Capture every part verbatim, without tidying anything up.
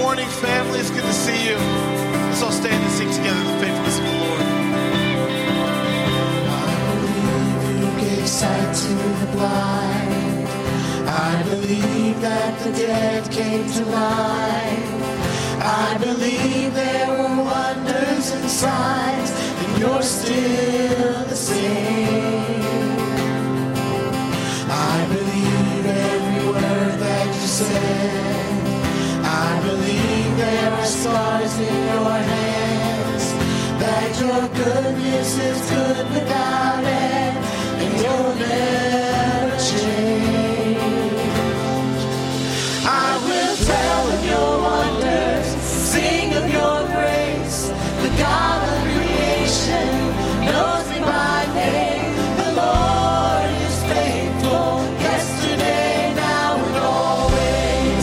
morning, family. It's good to see you. Let's all stand and sing together the faithfulness of the Lord. I believe you gave sight to the blind. I believe that the dead came to life. I believe there were wonders and signs, and you're still the same. I believe every word that you said. I believe there are stars in your hands, that your goodness is good without end, and you'll never change. I will tell of your wonders, sing of your grace. The God of creation knows me by name. The Lord is faithful, yesterday, now, and always,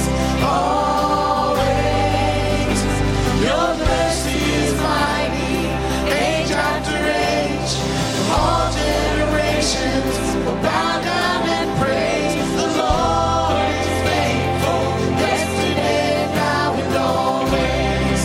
always. Your mercy is mighty, age after age. From all generations will bow down and praise. The Lord is faithful, yesterday, now, and always,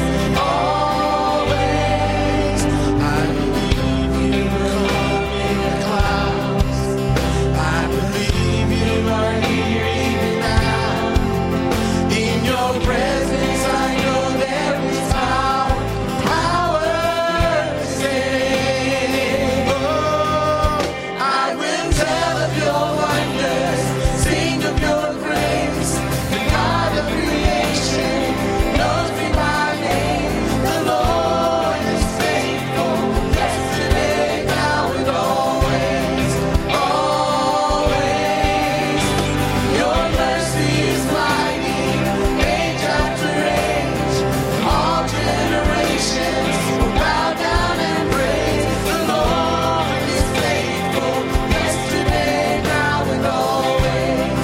always. I believe you come in the clouds. I believe you are here even now. In your presence I know there is power, power to save. Oh, I will tell of your wonders, sing of your grace. The God of creation knows me by name. The Lord is faithful, yesterday, now, and always, always. Your mercy is mighty, age after age. All generations will bow down and praise. The Lord is faithful, yesterday, now, and always,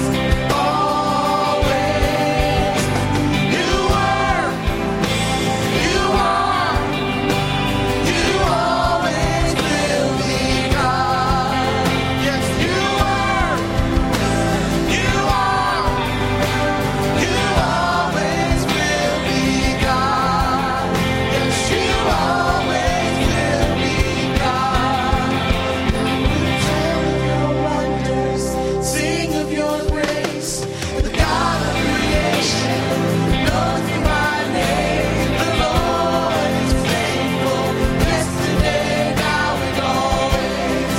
always. You were, you are, you always will be God. Yes, you were, you are, you always will be God. Yes, you always will be God. Tell of your wonders, sing of your grace. The God of creation knows me by name. The Lord is faithful, yesterday, now, and always,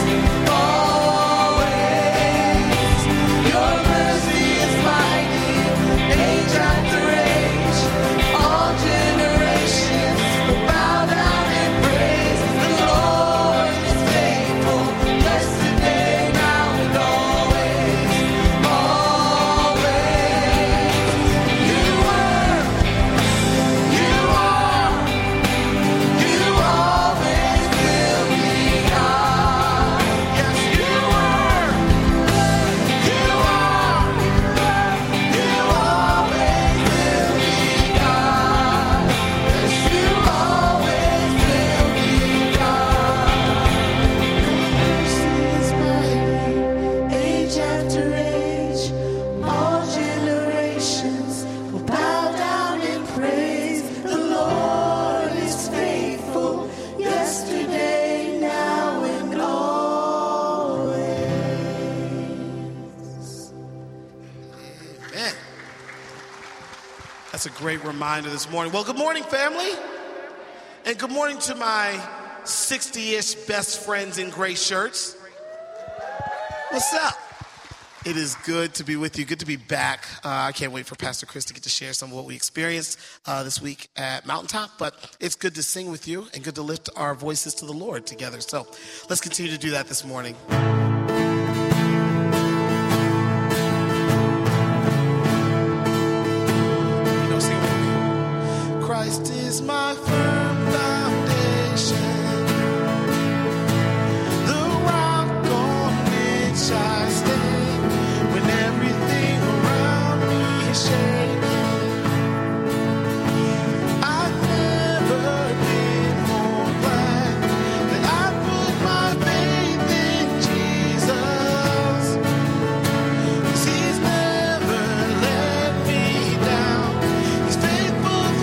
always. Your mercy is mighty, age after age. All generations will bow down and praise. The Lord is faithful, yesterday, now, and always, always. You were, you are, you always will be God. Yes, you were, you are, you always will be God. Yes, you always will be God. Mercy is mighty, age after age. All generations will bow down in praise. The Lord is faithful, yesterday, now, and always. Man, that's a great reminder this morning. Well, good morning, family. And good morning to my sixty-ish best friends in gray shirts. What's up? It is good to be with you. Good to be back. Uh, I can't wait for Pastor Chris to get to share some of what we experienced uh, this week at Mountaintop. But it's good to sing with you and good to lift our voices to the Lord together. So let's continue to do that this morning. You know, sing with me. Christ is my firm foundation, the rock on which I stand when everything around me is shaking. I've never been more glad that I put my faith in Jesus, 'cause He's never let me down. He's faithful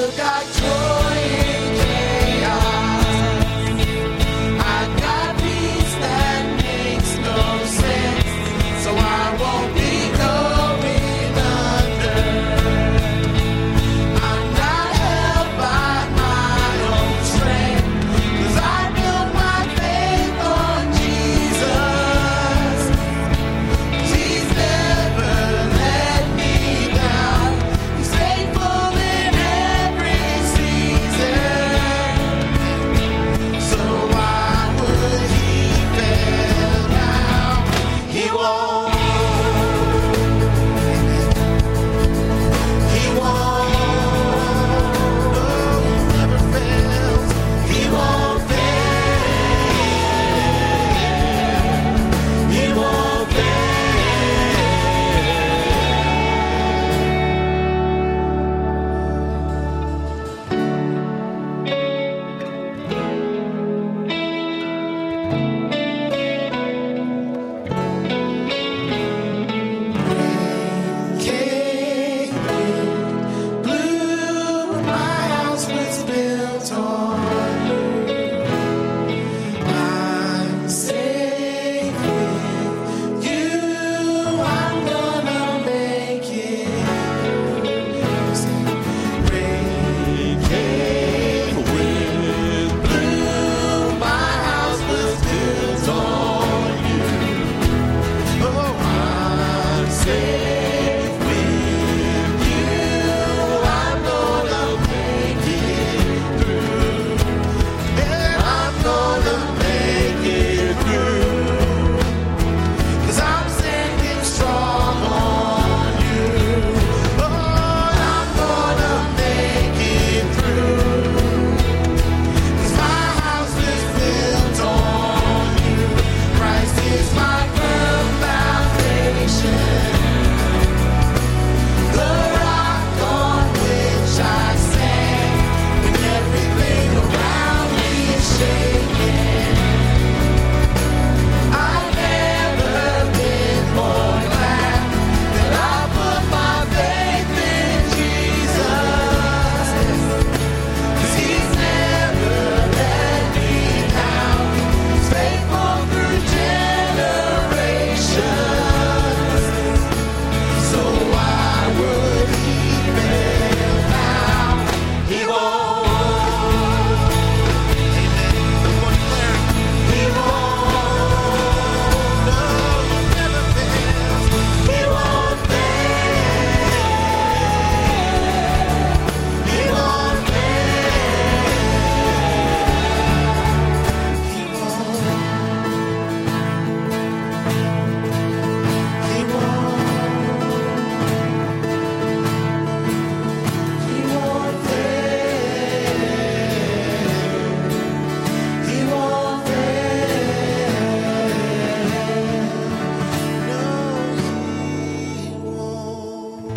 still got joy in chaos. I got peace that makes no sense, so I won't be going under. I'm not held by my own strength, 'cause I built my faith on Jesus. He's never let me down. He's faithful in every season. So why would he fail now? He won't. He won't. No, he never fails. He won't fail. He won't fail. Came in blue, my house was built on you. I'm safe with you. I'm gonna make it. Rain came with blue, my house was built on you. Oh, I'm safe with you. I'm gonna make it through. And I'm gonna make it through. 'Cause I'm standing strong on you. Oh, I'm gonna make it through. 'Cause my house is built on you. Christ is my firm foundation, the rock on which I stand. When everything around me is shaking, I've never been more glad that I put my faith in Jesus. 'Cause he's never let me down. He's faithful through generations. So why would he fail now? He won't. He won't. No, he never fails. He won't fail. He won't fail. He won't. He won't. He won't fail. He won't fail. No, he won't.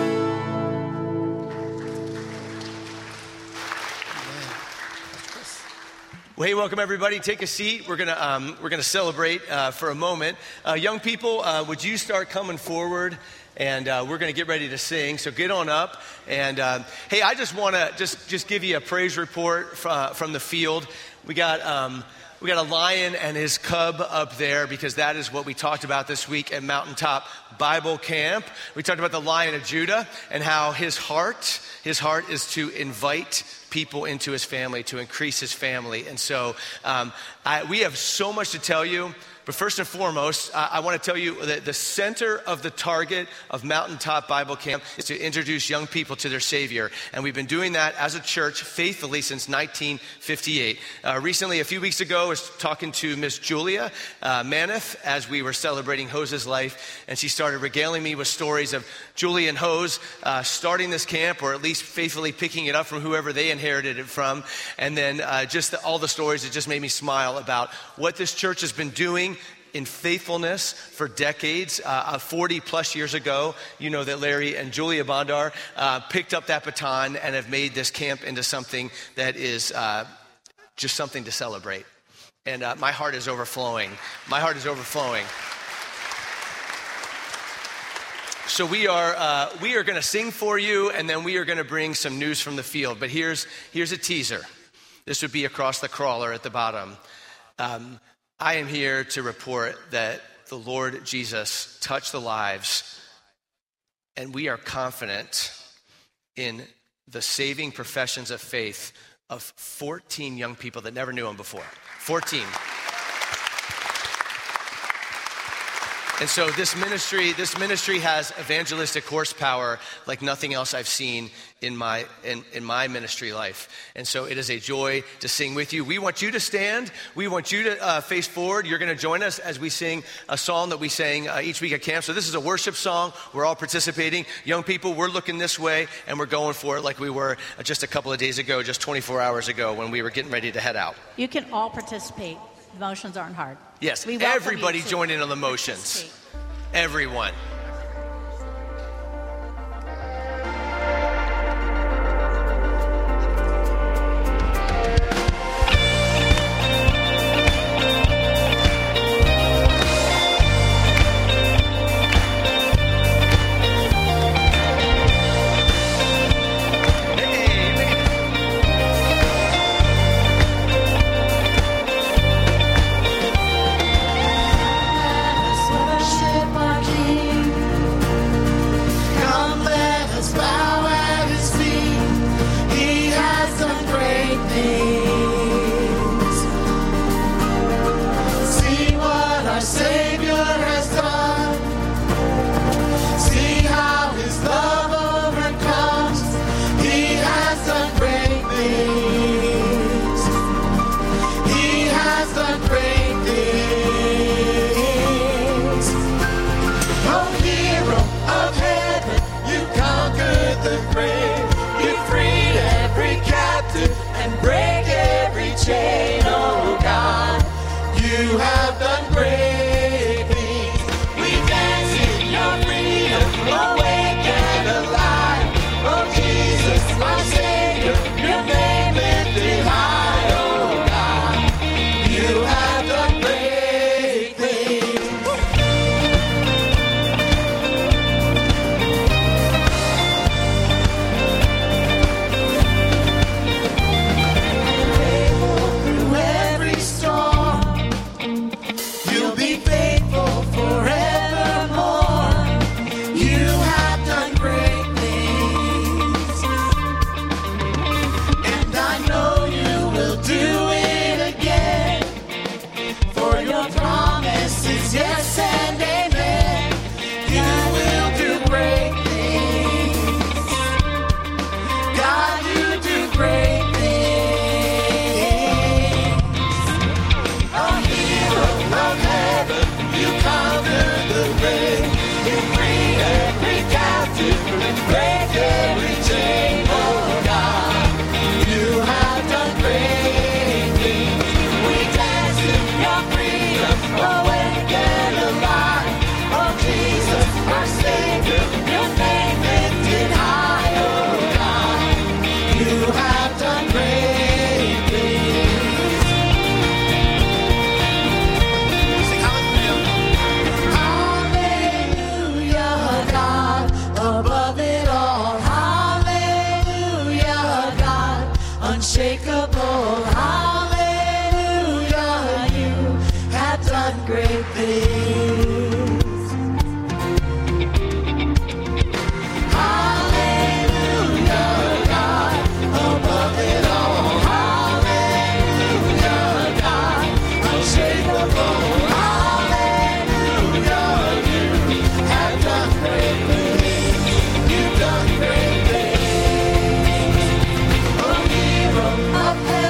Well, hey, welcome everybody. Take a seat. We're gonna um, we're gonna celebrate uh, for a moment. Uh, young people, uh, would you start coming forward? And uh, we're gonna get ready to sing. So get on up. And uh, hey, I just want to just just give you a praise report fr- uh, from the field. We got. Um, We got a lion and his cub up there because that is what we talked about this week at Mountaintop Bible Camp. We talked about the Lion of Judah and how his heart, his heart is to invite people into his family, to increase his family. And so um, I, we have so much to tell you. But first and foremost, I, I want to tell you that the center of the target of Mountaintop Bible Camp is to introduce young people to their Savior. And we've been doing that as a church faithfully since nineteen fifty-eight. Uh, recently, a few weeks ago, I was talking to Miss Julia uh, Maneth as we were celebrating Hose's life. And she started regaling me with stories of Julie and Hose uh, starting this camp, or at least faithfully picking it up from whoever they inherited it from. And then uh, just the, all the stories, it just made me smile about what this church has been doing in faithfulness for decades. Uh, forty plus years ago, you know that Larry and Julia Bondar uh, picked up that baton and have made this camp into something that is uh, just something to celebrate. And uh, my heart is overflowing. My heart is overflowing. So we are uh, we are going to sing for you, and then we are going to bring some news from the field. But here's here's a teaser. This would be across the crawler at the bottom. Um, I am here to report that the Lord Jesus touched the lives, and we are confident in the saving professions of faith of fourteen young people that never knew him before. fourteen. And so this ministry, this ministry has evangelistic horsepower like nothing else I've seen in my in, in my ministry life. And so it is a joy to sing with you. We want you to stand. We want you to uh, face forward. You're going to join us as we sing a song that we sang uh, each week at camp. So this is a worship song. We're all participating. Young people, we're looking this way, and we're going for it like we were just a couple of days ago, just twenty-four hours ago when we were getting ready to head out. You can all participate. The motions aren't hard. Yes, We welcome everybody you to join in on the motions. participate. Everyone. Worship our King. Come, let us bow at His feet. He has done great things. See what our Savior has done. See how His love overcomes. He has done great things. He has done great things. Oh, hero of heaven, you conquered the grave. You freed every captive and break every chain. Oh God, you have done great things. We dance in your freedom, awake and alive. Oh Jesus, our Savior, your name lifted high. Oh God, you have done great things. Through every storm, you'll be faithful forevermore. You have done great things, and I know you will do it again. For your promise is yes and amen. You will do great things. God, you do great things. A hero of heaven, you conquered the grave. You freed every captive and break every chain. Oh God, you have done great things. We dance in your freedom, awake and alive. Oh Jesus, our Savior, your name lifted high. Oh God, you have done great things. Sing hallelujah. Hallelujah, God, above it all. Hallelujah, God, unshakable. Hallelujah, you have done great things. Hallelujah, God, above it all. Hallelujah, God, unshakable. Hallelujah, you have done great things. You've done great things. Oh, hero of heaven.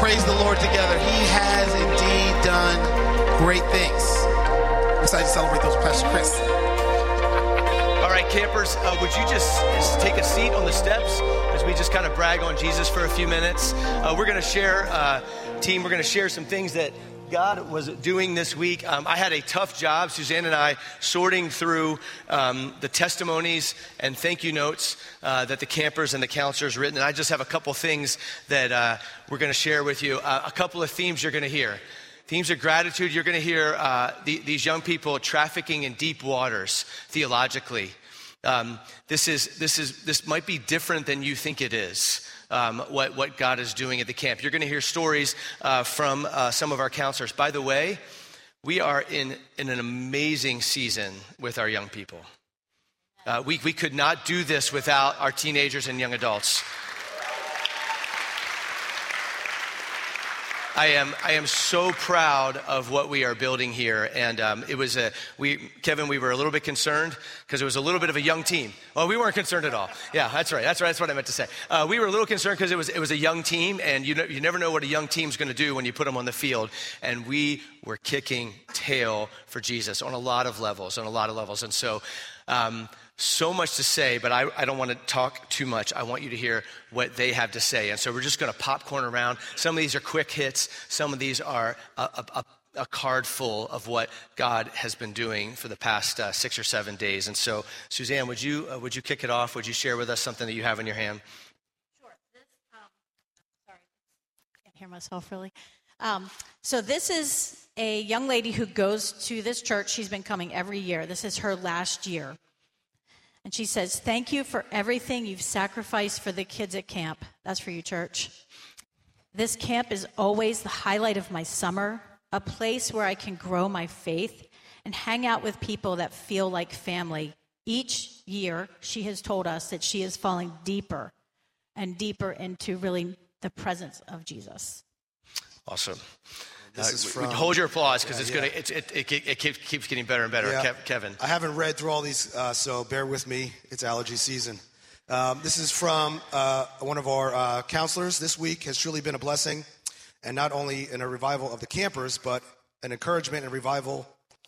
praise the Lord together. He has indeed done great things. I'm excited to celebrate those with Pastor Chris. All right, campers, uh, would you just, just take a seat on the steps as we just kind of brag on Jesus for a few minutes? Uh, we're going to share, uh, team, we're going to share some things that God was doing this week. Um, I had a tough job, Suzanne and I, sorting through um, the testimonies and thank you notes uh, that the campers and the counselors written. And I just have a couple things that uh, we're going to share with you. Uh, a couple of themes you're going to hear. Themes of gratitude. You're going to hear uh, the, these young people trafficking in deep waters theologically. Um, this is this is this might be different than you think it is. Um, what what God is doing at the camp. You're going to hear stories uh, from uh, some of our counselors. By the way, we are in in an amazing season with our young people. Uh, we we could not do this without our teenagers and young adults. I am I am so proud of what we are building here, and um, it was a we Kevin. We were a little bit concerned because it was a little bit of a young team. Well, we weren't concerned at all. Yeah, that's right. That's right. That's what I meant to say. Uh, we were a little concerned because it was it was a young team, and you know, you never know what a young team's going to do when you put them on the field. And we were kicking tail for Jesus on a lot of levels, on a lot of levels, and so. Um, So much to say, but I, I don't want to talk too much. I want you to hear what they have to say. And so we're just going to popcorn around. Some of these are quick hits. Some of these are a, a, a card full of what God has been doing for the past uh, six or seven days. And so, Suzanne, would you uh, would you kick it off? Would you share with us something that you have in your hand? Sure. This, um, sorry, I can't hear myself really. Um, so this is a young lady who goes to this church. She's been coming every year. This is her last year. And she says, thank you for everything you've sacrificed for the kids at camp. That's for you, church. This camp is always the highlight of my summer, a place where I can grow my faith and hang out with people that feel like family. Each year, she has told us that she is falling deeper and deeper into really the presence of Jesus. Awesome. This uh, is from, hold your applause because yeah, it's yeah. gonna it's, it, it, it keeps, keeps getting better and better. Yeah. Kev, Kevin, I haven't read through all these, uh, so bear with me. It's allergy season. Um, this is from uh, one of our uh, counselors. This week has truly been a blessing, and not only in a revival of the campers, but an encouragement and revival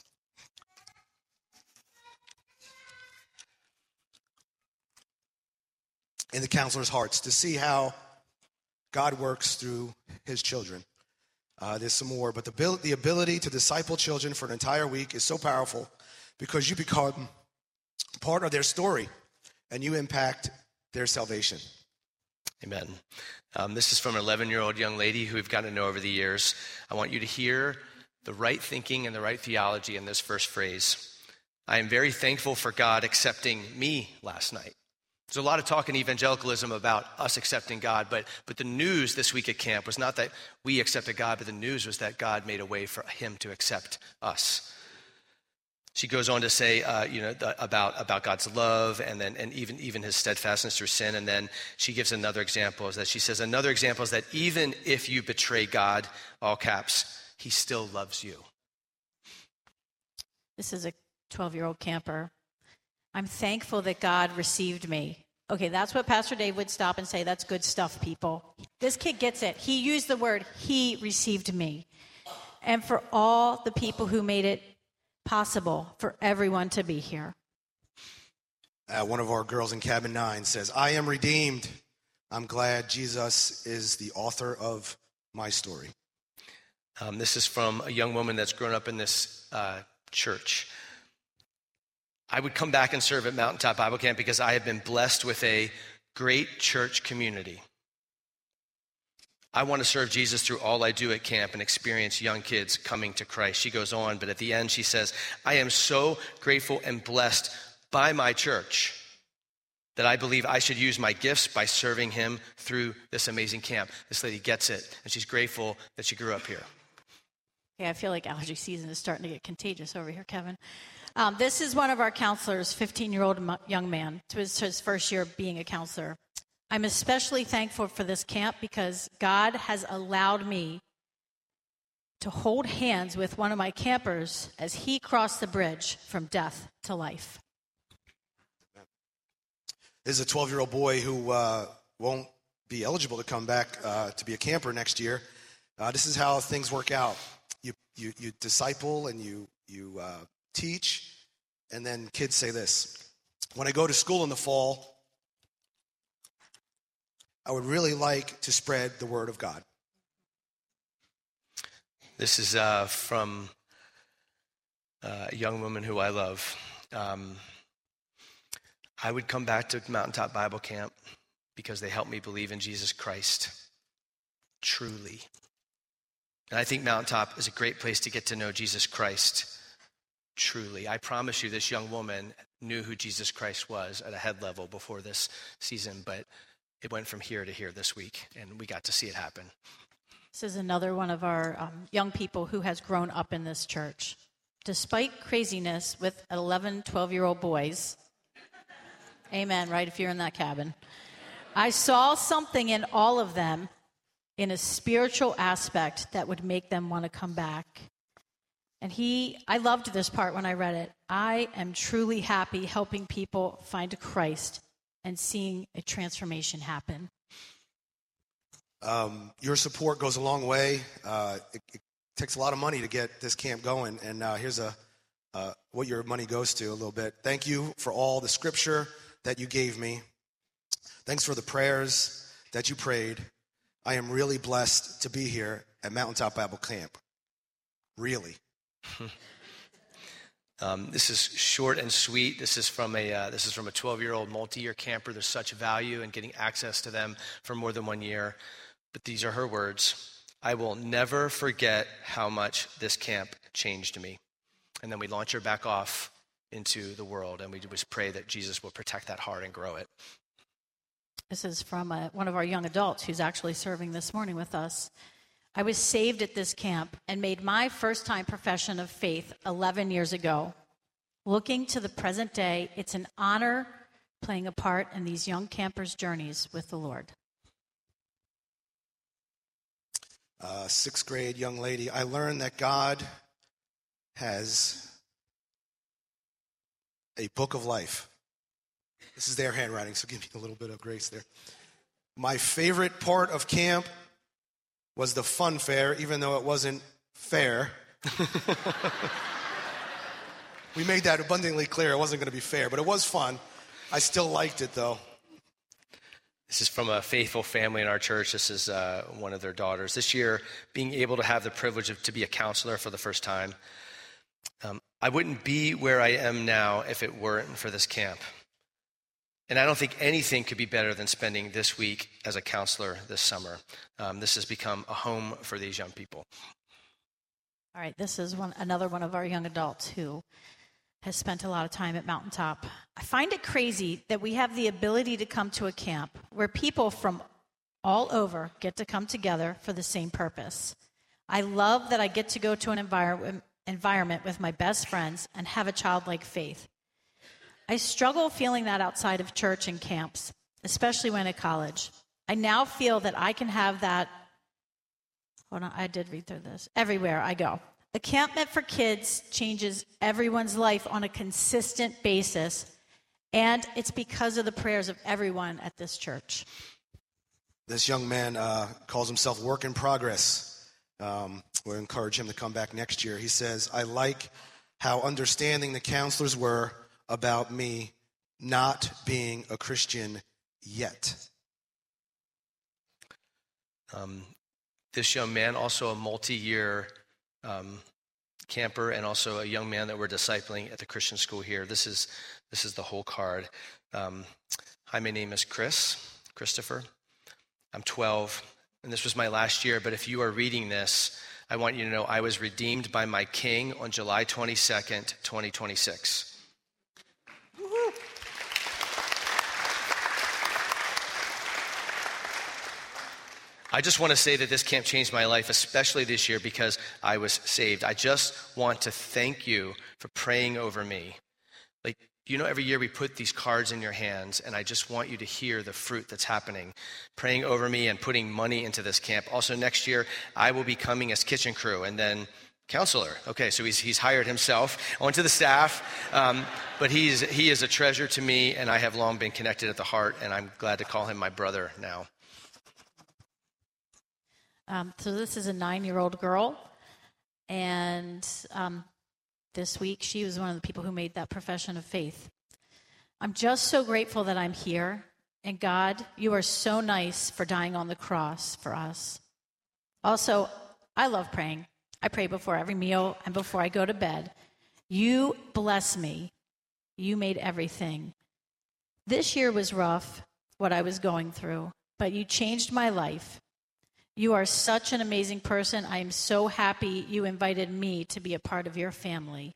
in the counselors' hearts to see how God works through his children. Uh, there's some more, but the, the ability to disciple children for an entire week is so powerful because you become part of their story and you impact their salvation. Amen. Um, this is from an eleven-year-old young lady who we've gotten to know over the years. I want you to hear the right thinking and the right theology in this first phrase. I am very thankful for God accepting me last night. There's a lot of talk in evangelicalism about us accepting God, but but the news this week at camp was not that we accepted God, but the news was that God made a way for him to accept us. She goes on to say, uh, you know, the, about about God's love, and then and even even his steadfastness through sin. And then she gives another example. Is that she says another example is that even if you betray God, all caps, he still loves you. This is a twelve-year-old camper. I'm thankful that God received me. Okay, that's what Pastor Dave would stop and say. That's good stuff, people. This kid gets it. He used the word, he received me. And for all the people who made it possible for everyone to be here. Uh, one of our girls in cabin nine says, I am redeemed. I'm glad Jesus is the author of my story. Um, this is from a young woman that's grown up in this uh, church. I would come back and serve at Mountaintop Bible Camp because I have been blessed with a great church community. I want to serve Jesus through all I do at camp and experience young kids coming to Christ. She goes on, but at the end she says, I am so grateful and blessed by my church that I believe I should use my gifts by serving him through this amazing camp. This lady gets it, and she's grateful that she grew up here. Yeah, I feel like allergy season is starting to get contagious over here, Kevin. Um, this is one of our counselors, fifteen-year-old young man. It was his first year being a counselor. I'm especially thankful for this camp because God has allowed me to hold hands with one of my campers as he crossed the bridge from death to life. This is a twelve-year-old boy who uh, won't be eligible to come back uh, to be a camper next year. Uh, this is how things work out. You you you disciple and you you uh, teach, and then kids say this. When I go to school in the fall, I would really like to spread the word of God. This is uh, from uh, a young woman who I love. Um, I would come back to Mountaintop Bible Camp because they helped me believe in Jesus Christ truly. And I think Mountaintop is a great place to get to know Jesus Christ truly. I promise you, this young woman knew who Jesus Christ was at a head level before this season, but it went from here to here this week, and we got to see it happen. This is another one of our um, young people who has grown up in this church. Despite craziness with eleven, twelve-year-old boys, amen, right, if you're in that cabin, I saw something in all of them in a spiritual aspect that would make them want to come back. And he, I loved this part when I read it. I am truly happy helping people find Christ and seeing a transformation happen. Um, your support goes a long way. Uh, it, it takes a lot of money to get this camp going, and uh, here's a uh, what your money goes to a little bit. Thank you for all the scripture that you gave me. Thanks for the prayers that you prayed. I am really blessed to be here at Mountaintop Bible Camp. Really. Um, this is short and sweet. This is from a uh, this is from a twelve-year-old multi-year camper. There's such value in getting access to them for more than one year. But these are her words. I will never forget how much this camp changed me. And then we launch her back off into the world, and we just pray that Jesus will protect that heart and grow it. This is from a, one of our young adults who's actually serving this morning with us. I was saved at this camp and made my first-time profession of faith eleven years ago. Looking to the present day, it's an honor playing a part in these young campers' journeys with the Lord. Uh, sixth grade young lady, I learned that God has a book of life. This is their handwriting, so give me a little bit of grace there. My favorite part of camp was the fun fair, even though it wasn't fair. We made that abundantly clear. It wasn't going to be fair, but it was fun. I still liked it, though. This is from a faithful family in our church. This is uh, one of their daughters. This year, being able to have the privilege of to be a counselor for the first time. Um, I wouldn't be where I am now if it weren't for this camp. And I don't think anything could be better than spending this week as a counselor this summer. Um, this has become a home for these young people. All right, this is one another one of our young adults who has spent a lot of time at Mountaintop. I find it crazy that we have the ability to come to a camp where people from all over get to come together for the same purpose. I love that I get to go to an environment environment with my best friends and have a childlike faith. I struggle feeling that outside of church and camps, especially when at college. I now feel that I can have that, hold on, I did read through this, everywhere I go. A camp meant for kids changes everyone's life on a consistent basis, and it's because of the prayers of everyone at this church. This young man uh, calls himself Work in Progress. Um, we'll encourage him to come back next year. He says, I like how understanding the counselors were about me not being a Christian yet. Um, this young man, also a multi-year um, camper, and also a young man that we're discipling at the Christian school here. This is this is the whole card. Um, hi, my name is Chris, Christopher. I'm twelve, and this was my last year, but if you are reading this, I want you to know I was redeemed by my King on July twenty-second, twenty twenty-six. I just want to say that this camp changed my life, especially this year, because I was saved. I just want to thank you for praying over me. Like, you know, every year we put these cards in your hands, and I just want you to hear the fruit that's happening, praying over me and putting money into this camp. Also, next year, I will be coming as kitchen crew and then counselor. Okay, so he's he's hired himself onto the staff, um, but he's he is a treasure to me, and I have long been connected at the heart, and I'm glad to call him my brother now. Um, so this is a nine-year-old girl, and um, this week she was one of the people who made that profession of faith. I'm just so grateful that I'm here, and God, you are so nice for dying on the cross for us. Also, I love praying. I pray before every meal and before I go to bed. You bless me. You made everything. This year was rough, what I was going through, but you changed my life. You are such an amazing person. I am so happy you invited me to be a part of your family.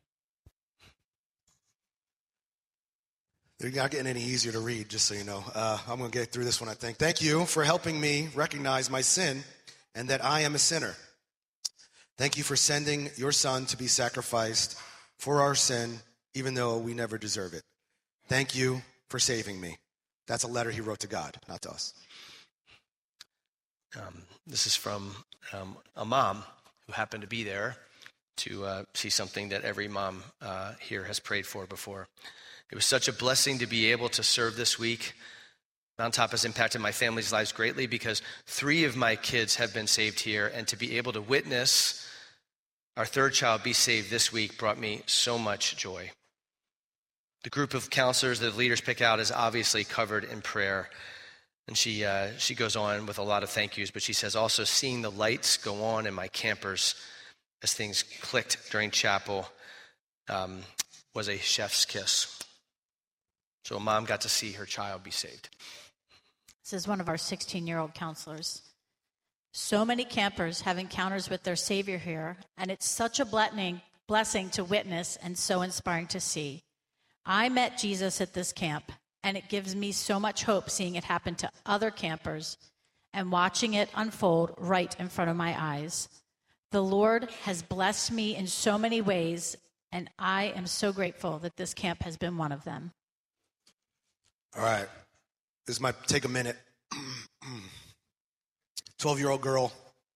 They're not getting any easier to read, just so you know. Uh, I'm going to get through this one, I think. Thank you for helping me recognize my sin and that I am a sinner. Thank you for sending your son to be sacrificed for our sin, even though we never deserve it. Thank you for saving me. That's a letter he wrote to God, not to us. Um, this is from um, a mom who happened to be there to uh, see something that every mom uh, here has prayed for before. It was such a blessing to be able to serve this week. Mount Top has impacted my family's lives greatly because three of my kids have been saved here, and to be able to witness our third child be saved this week brought me so much joy. The group of counselors that the leaders pick out is obviously covered in prayer. And she uh, she goes on with a lot of thank yous, but she says also seeing the lights go on in my campers as things clicked during chapel um, was a chef's kiss. So a mom got to see her child be saved. This is one of our sixteen-year-old counselors. So many campers have encounters with their Savior here, and it's such a blessing, blessing to witness and so inspiring to see. I met Jesus at this camp, and it gives me so much hope seeing it happen to other campers and watching it unfold right in front of my eyes. The Lord has blessed me in so many ways, and I am so grateful that this camp has been one of them. All right. This might take a minute. twelve-year-old girl.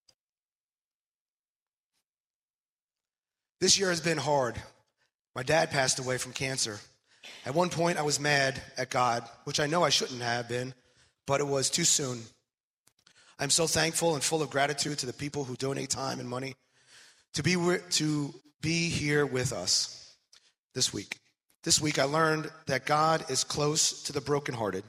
This year has been hard. My dad passed away from cancer. At one point, I was mad at God, which I know I shouldn't have been, but it was too soon. I'm so thankful and full of gratitude to the people who donate time and money to be to be here with us this week. This week, I learned that God is close to the brokenhearted.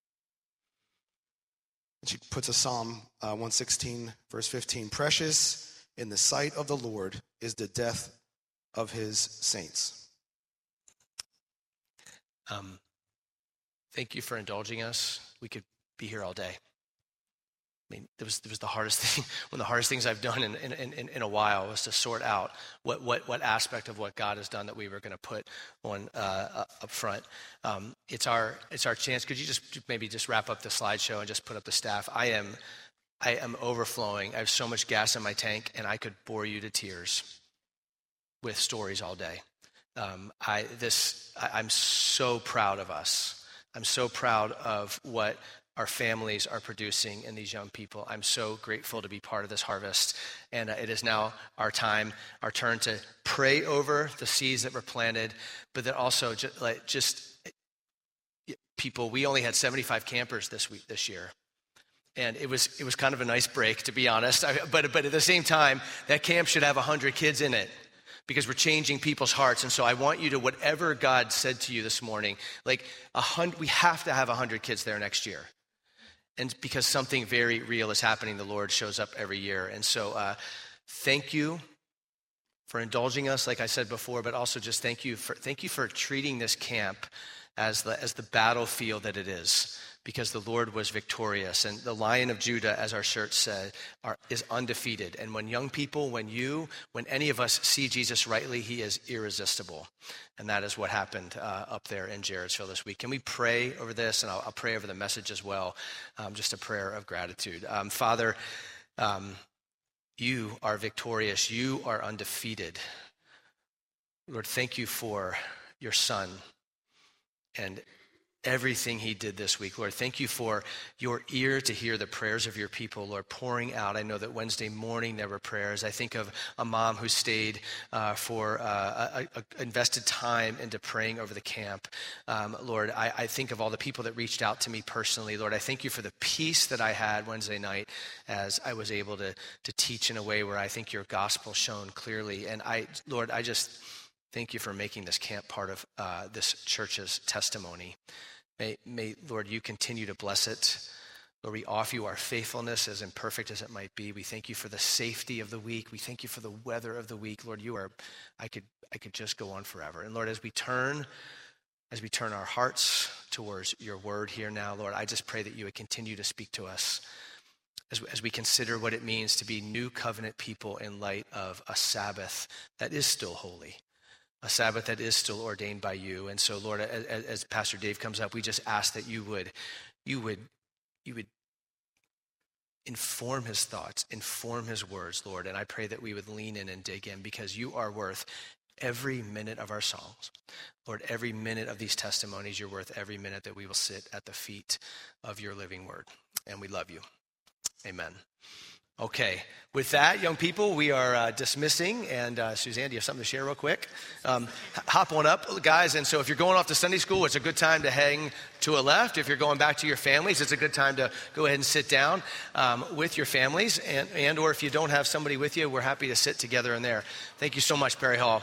And she puts a Psalm uh, one sixteen, verse fifteen. Precious in the sight of the Lord is the death of his saints. Um, thank you for indulging us. We could be here all day. I mean, it was, it was the hardest thing, one of the hardest things I've done in, in, in, in a while was to sort out what, what, what aspect of what God has done that we were going to put on uh, up front. Um, it's our it's our chance. Could you just maybe just wrap up the slideshow and just put up the staff? I am I am overflowing. I have so much gas in my tank, and I could bore you to tears with stories all day. Um, I this I, I'm so proud of us. I'm so proud of what our families are producing in these young people. I'm so grateful to be part of this harvest. And uh, it is now our time, our turn to pray over the seeds that were planted, but then also just, like, just people, we only had seventy-five campers this week, this year. And it was it was kind of a nice break, to be honest. I, but, but at the same time, that camp should have one hundred kids in it, because we're changing people's hearts. And so I want you to, whatever God said to you this morning, like a hundred, we have to have one hundred kids there next year. And because something very real is happening, the Lord shows up every year. And so uh, thank you for indulging us, like I said before, but also just thank you for thank you for treating this camp as the as the battlefield that it is, because the Lord was victorious. And the Lion of Judah, as our shirt said, are, is undefeated. And when young people, when you, when any of us see Jesus rightly, he is irresistible. And that is what happened uh, up there in Jarrettsville this week. Can we pray over this? And I'll, I'll pray over the message as well, um, just a prayer of gratitude. Um, Father, um, you are victorious. You are undefeated. Lord, thank you for your Son and everything he did this week. Lord, thank you for your ear to hear the prayers of your people, Lord, pouring out. I know that Wednesday morning there were prayers. I think of a mom who stayed uh, for uh, a, a invested time into praying over the camp. Um, Lord, I, I think of all the people that reached out to me personally. Lord, I thank you for the peace that I had Wednesday night as I was able to, to teach in a way where I think your gospel shone clearly. And I, Lord, I just thank you for making this camp part of uh, this church's testimony. May, may, Lord, you continue to bless it. Lord, we offer you our faithfulness, as imperfect as it might be. We thank you for the safety of the week. We thank you for the weather of the week. Lord, you are, I could, I could just go on forever. And Lord, as we turn, as we turn our hearts towards your word here now, Lord, I just pray that you would continue to speak to us as, as we consider what it means to be new covenant people in light of a Sabbath that is still holy. A Sabbath that is still ordained by you. And so, Lord, as, as Pastor Dave comes up, we just ask that you would, you would, you would inform his thoughts, inform his words, Lord. And I pray that we would lean in and dig in, because you are worth every minute of our songs. Lord, every minute of these testimonies, you're worth every minute that we will sit at the feet of your living word. And we love you. Amen. Okay, with that, young people, we are uh, dismissing, and uh, Suzanne, do you have something to share real quick? Um, hop on up, guys, and so if you're going off to Sunday school, it's a good time to hang to a left. If you're going back to your families, it's a good time to go ahead and sit down um, with your families, and, and or if you don't have somebody with you, we're happy to sit together in there. Thank you so much, Perry Hall.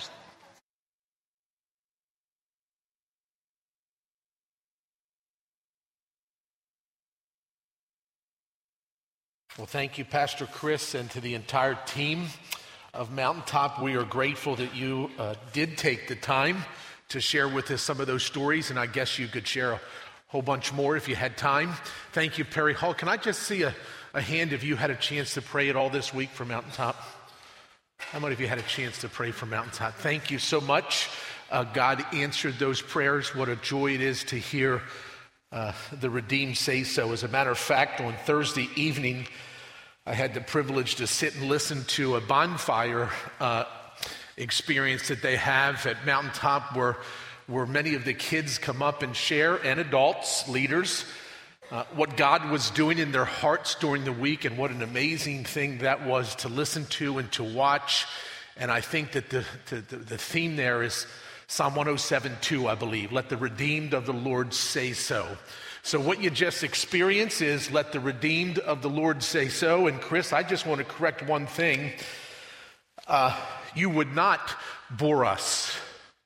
Well, thank you, Pastor Chris, and to the entire team of Mountaintop. We are grateful that you uh, did take the time to share with us some of those stories, and I guess you could share a whole bunch more if you had time. Thank you, Perry Hall. Can I just see a, a hand if you had a chance to pray at all this week for Mountaintop? How many of you had a chance to pray for Mountaintop? Thank you so much. Uh, God answered those prayers. What a joy it is to hear uh, the redeemed say so. As a matter of fact, on Thursday evening, I had the privilege to sit and listen to a bonfire uh, experience that they have at Mountaintop, where, where many of the kids come up and share, and adults, leaders, uh, what God was doing in their hearts during the week, and what an amazing thing that was to listen to and to watch. And I think that the, the, the theme there is Psalm one oh seven two, I believe. Let the redeemed of the Lord say so. So what you just experienced is let the redeemed of the Lord say so. And Chris, I just want to correct one thing. Uh, you would not bore us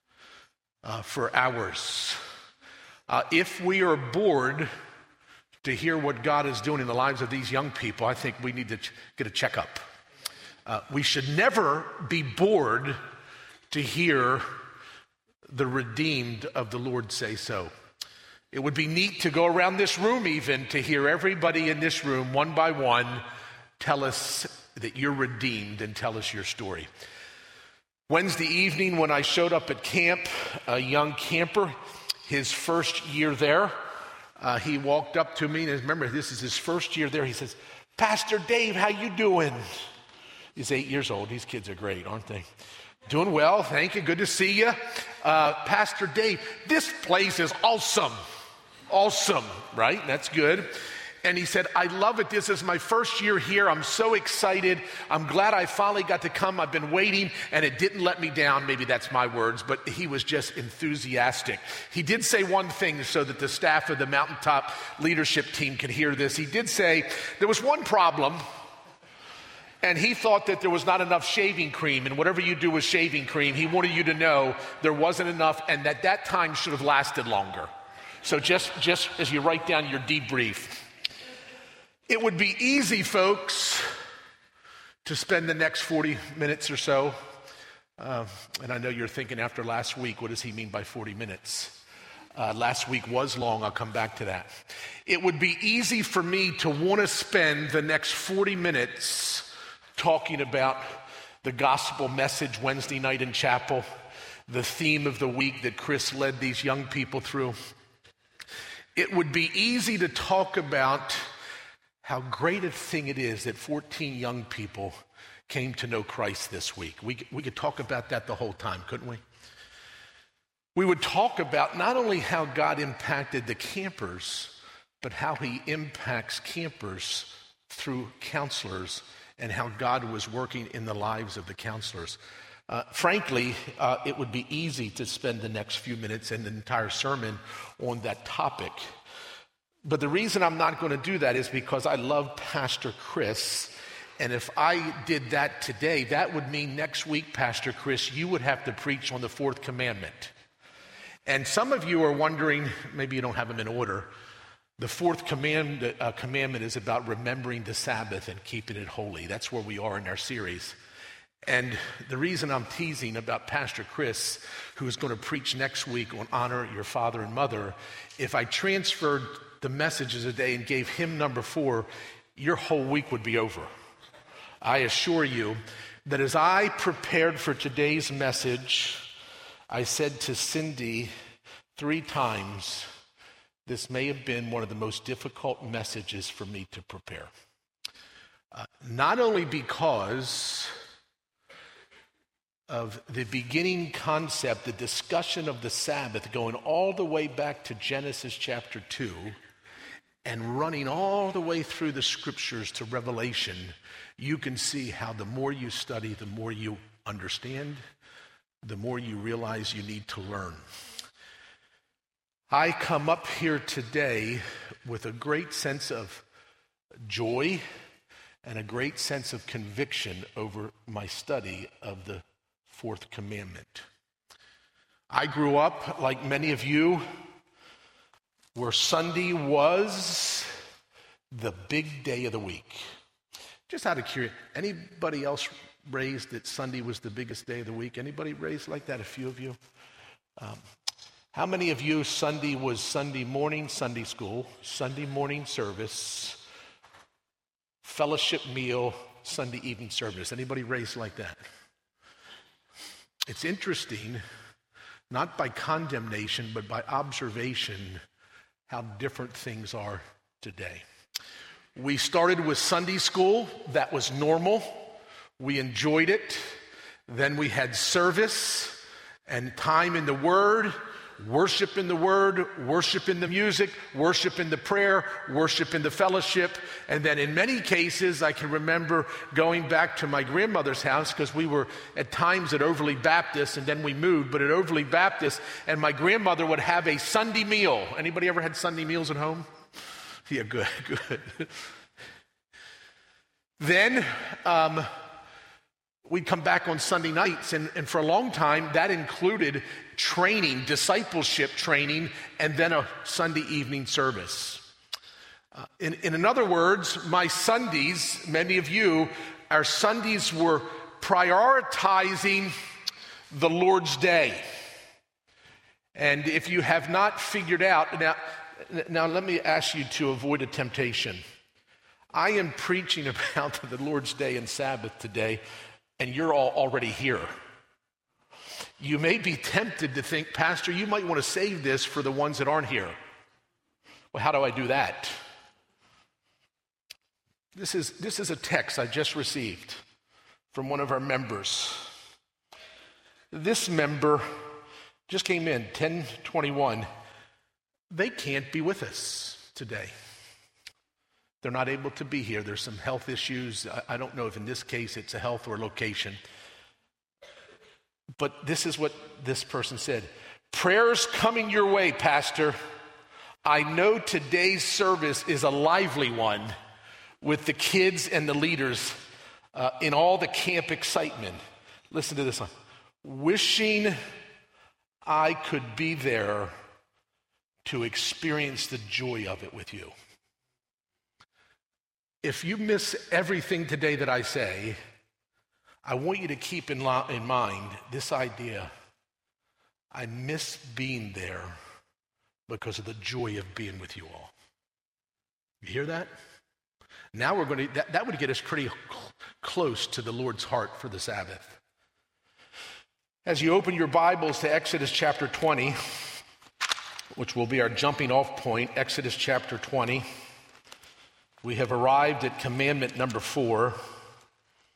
uh, for hours. Uh, if we are bored to hear what God is doing in the lives of these young people, I think we need to ch- get a checkup. Uh, we should never be bored to hear the redeemed of the Lord say so. It would be neat to go around this room even to hear everybody in this room, one by one, tell us that you're redeemed and tell us your story. Wednesday evening when I showed up at camp, a young camper, his first year there, uh, he walked up to me, and remember, this is his first year there. He says, Pastor Dave, how you doing? He's eight years old. These kids are great, aren't they? Doing well, thank you, good to see you. Uh, Pastor Dave, this place is awesome. Awesome, right? That's good. And he said, I love it. This is my first year here. I'm so excited. I'm glad I finally got to come. I've been waiting, and it didn't let me down. Maybe that's my words, but he was just enthusiastic. He did say one thing so that the staff of the Mountaintop leadership team can hear this. He did say there was one problem, and he thought that there was not enough shaving cream, and whatever you do with shaving cream, he wanted you to know there wasn't enough, and that that time should have lasted longer. So just, just as you write down your debrief, it would be easy, folks, to spend the next forty minutes or so. Uh, and I know you're thinking after last week, what does he mean by forty minutes? Uh, last week was long. I'll come back to that. It would be easy for me to want to spend the next forty minutes talking about the gospel message Wednesday night in chapel, the theme of the week that Chris led these young people through. It would be easy to talk about how great a thing it is that fourteen young people came to know Christ this week. We, we could talk about that the whole time, couldn't we? we would talk about not only how God impacted the campers, but how he impacts campers through counselors and how God was working in the lives of the counselors. Uh, frankly, uh, it would be easy to spend the next few minutes and the entire sermon on that topic. But the reason I'm not going to do that is because I love Pastor Chris. And if I did that today, that would mean next week, Pastor Chris, you would have to preach on the fourth commandment. And some of you are wondering, maybe you don't have them in order. The fourth command, uh, commandment is about remembering the Sabbath and keeping it holy. That's where we are in our series. And the reason I'm teasing about Pastor Chris, who is going to preach next week on honor your father and mother, if I transferred the messages a day and gave him number four, your whole week would be over. I assure you that as I prepared for today's message, I said to Cindy three times, this may have been one of the most difficult messages for me to prepare. Uh, not only because of the beginning concept, the discussion of the Sabbath, going all the way back to Genesis chapter two and running all the way through the scriptures to Revelation, you can see how the more you study, the more you understand, the more you realize you need to learn. I come up here today with a great sense of joy and a great sense of conviction over my study of the fourth commandment. I grew up, like many of you, where Sunday was the big day of the week. Just out of curiosity, anybody else raised that Sunday was the biggest day of the week? Anybody raised like that? A few of you? Um, how many of you, Sunday was Sunday morning Sunday school, Sunday morning service, fellowship meal, Sunday evening service? Anybody raised like that? It's interesting, not by condemnation, but by observation, how different things are today. We started with Sunday school. That was normal. We enjoyed it. Then we had service and time in the Word, worship in the Word, worship in the music, worship in the prayer, worship in the fellowship. And then in many cases, I can remember going back to my grandmother's house because we were at times at Overly Baptist and then we moved, but at Overly Baptist, and my grandmother would have a Sunday meal. Anybody ever had Sunday meals at home? Yeah, good, good. Then um, we'd come back on Sunday nights, and, and for a long time, that included training, discipleship training, and then a Sunday evening service. Uh, in, in other words, my Sundays, many of you, our Sundays were prioritizing the Lord's Day. And if you have not figured out, now, now let me ask you to avoid a temptation. I am preaching about the Lord's Day and Sabbath today, and you're all already here. You may be tempted to think, Pastor, you might want to save this for the ones that aren't here. Well, how do I do that? This is, this is a text I just received from one of our members. This member just came in, ten twenty-one. They can't be with us today. They're not able to be here. There's some health issues. I, I don't know if in this case it's a health or location. But this is what this person said. Prayers coming your way, Pastor. I know today's service is a lively one with the kids and the leaders uh, in all the camp excitement. Listen to this one. Wishing I could be there to experience the joy of it with you. If you miss everything today that I say, I want you to keep in, lo- in mind this idea. I miss being there because of the joy of being with you all. You hear that? Now we're going to, that, that would get us pretty cl- close to the Lord's heart for the Sabbath. As you open your Bibles to Exodus chapter twenty, which will be our jumping off point, Exodus chapter twenty, we have arrived at commandment number four.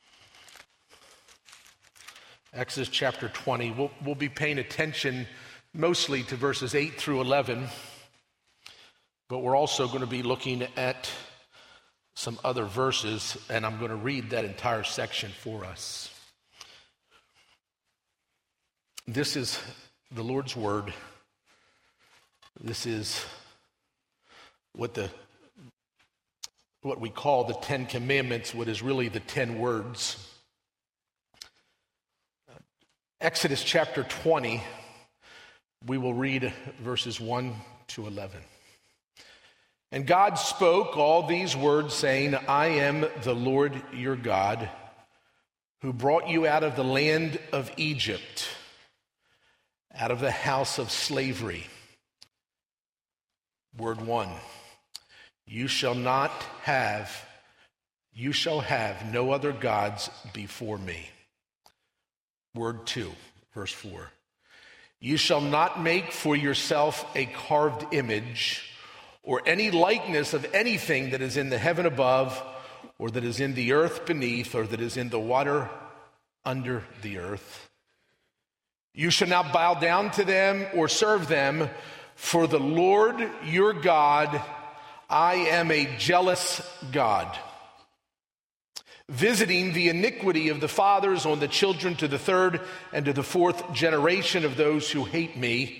Exodus chapter twenty. We'll, we'll be paying attention mostly to verses eight through eleven, but we're also going to be looking at some other verses, and I'm going to read that entire section for us. This is the Lord's word. This is what the what we call the Ten Commandments, what is really the ten words. Exodus chapter twenty, we will read verses one to eleven. And God spoke all these words, saying, I am the Lord your God, who brought you out of the land of Egypt, out of the house of slavery. Word one, you shall not have, you shall have no other gods before me. Word two, verse four, you shall not make for yourself a carved image or any likeness of anything that is in the heaven above, or that is in the earth beneath, or that is in the water under the earth. You shall not bow down to them or serve them, for the Lord your God, I am a jealous God, visiting the iniquity of the fathers on the children to the third and to the fourth generation of those who hate me,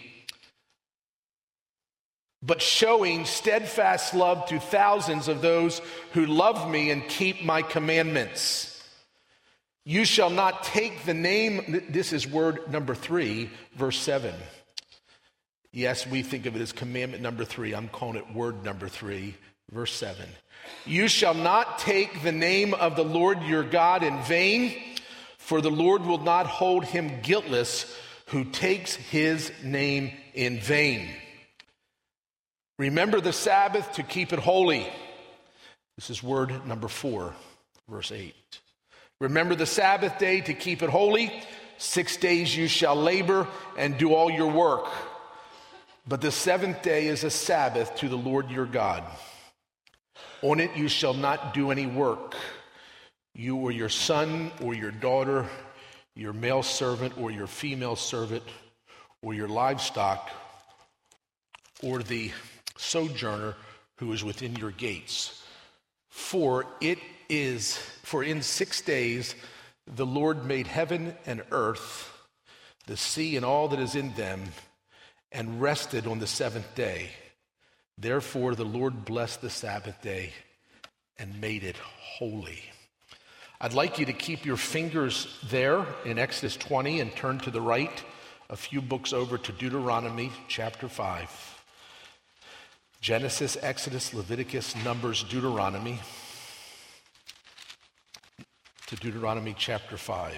but showing steadfast love to thousands of those who love me and keep my commandments. You shall not take the name, this is word number three, verse seven. Yes, we think of it as commandment number three. I'm calling it word number three, verse seven. You shall not take the name of the Lord your God in vain, for the Lord will not hold him guiltless who takes his name in vain. Remember the Sabbath to keep it holy. This is word number four, verse eight. Remember the Sabbath day to keep it holy. Six days you shall labor and do all your work. But the seventh day is a Sabbath to the Lord your God. On it you shall not do any work, you or your son or your daughter, your male servant or your female servant, or your livestock, or the sojourner who is within your gates. For it is, for in six days the Lord made heaven and earth, the sea and all that is in them, and rested on the seventh day. Therefore the Lord blessed the Sabbath day and made it holy. I'd like you to keep your fingers there in Exodus twenty and turn to the right a few books over to Deuteronomy chapter five. Genesis, Exodus, Leviticus, Numbers, Deuteronomy, to Deuteronomy chapter five.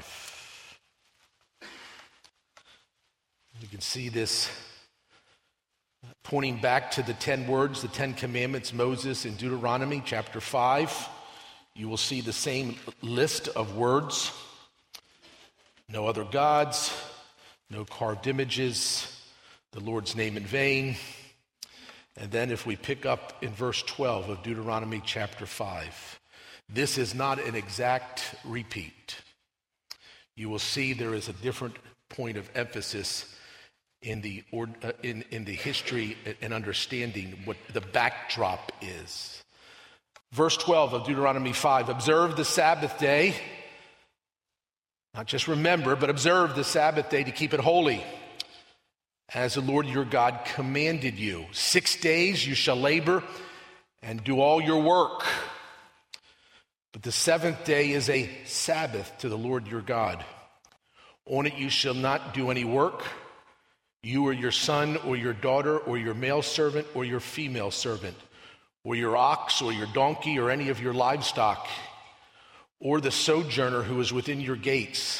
You can see this pointing back to the ten words, the Ten Commandments, Moses in Deuteronomy chapter five. You will see the same list of words. No other gods, no carved images, the Lord's name in vain. And then if we pick up in verse twelve of Deuteronomy chapter five, this is not an exact repeat. You will see there is a different point of emphasis in the uh, in, in the history and understanding what the backdrop is. Verse twelve of Deuteronomy five, observe the Sabbath day, not just remember, but observe the Sabbath day to keep it holy, as the Lord your God commanded you. Six days you shall labor and do all your work. But the seventh day is a Sabbath to the Lord your God. On it you shall not do any work, you or your son or your daughter or your male servant or your female servant, or your ox or your donkey or any of your livestock, or the sojourner who is within your gates,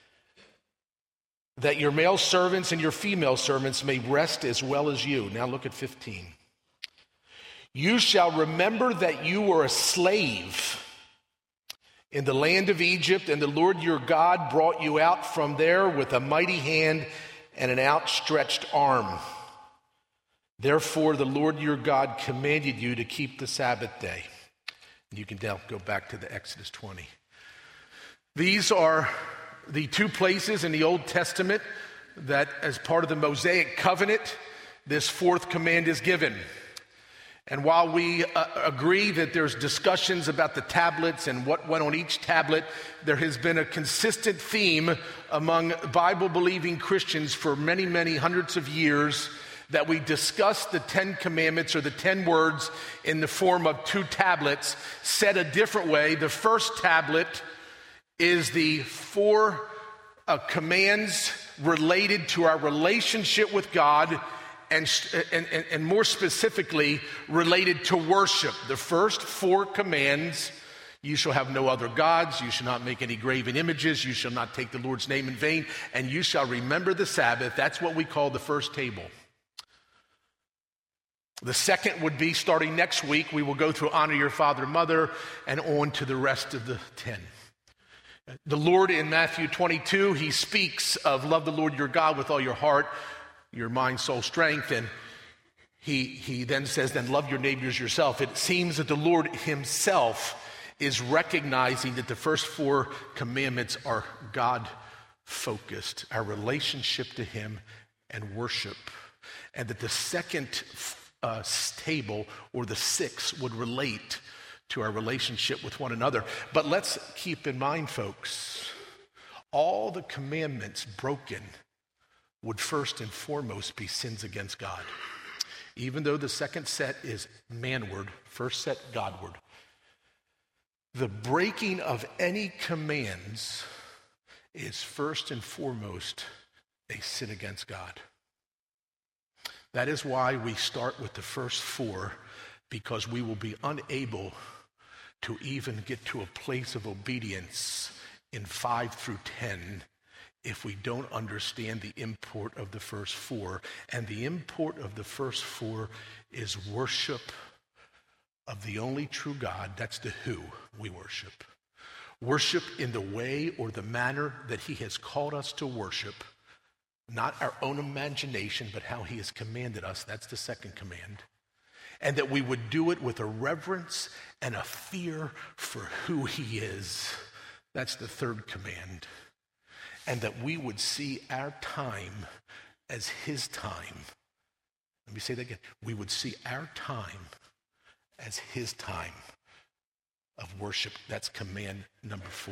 that your male servants and your female servants may rest as well as you. Now look at fifteen. You shall remember that you were a slave in the land of Egypt, and the Lord your God brought you out from there with a mighty hand and an outstretched arm. Therefore the Lord your God commanded you to keep the Sabbath day. You can now go back to the Exodus twenty. These are the two places in the Old Testament that as part of the Mosaic covenant, this fourth command is given. And while we uh, agree that there's discussions about the tablets and what went on each tablet, there has been a consistent theme among Bible-believing Christians for many, many hundreds of years that we discuss the Ten Commandments or the ten words in the form of two tablets. Said a different way, the first tablet is the four uh, commands related to our relationship with God, and, and, and, and more specifically related to worship. The first four commands: you shall have no other gods, you shall not make any graven images, you shall not take the Lord's name in vain, and you shall remember the Sabbath. That's what we call the first table. The second would be, starting next week, we will go through honor your father and mother and on to the rest of the ten. The Lord in Matthew twenty-two, he speaks of love the Lord your God with all your heart, your mind, soul, strength, and he, he then says, then love your neighbors yourself. It seems that the Lord himself is recognizing that the first four commandments are God-focused, our relationship to him and worship, and that the second uh, table, or the six, would relate to our relationship with one another. But let's keep in mind, folks, all the commandments broken would first and foremost be sins against God. Even though the second set is manward, first set Godward. The breaking of any commands is first and foremost a sin against God. That is why we start with the first four, because we will be unable to even get to a place of obedience in five through ten if we don't understand the import of the first four. And the import of the first four is worship of the only true God. That's the who we worship. Worship in the way or the manner that he has called us to worship, not our own imagination, but how he has commanded us. That's the second command. And that we would do it with a reverence and a fear for who he is. That's the third command. And that we would see our time as his time. Let me say that again. We would see our time as his time of worship. That's command number four.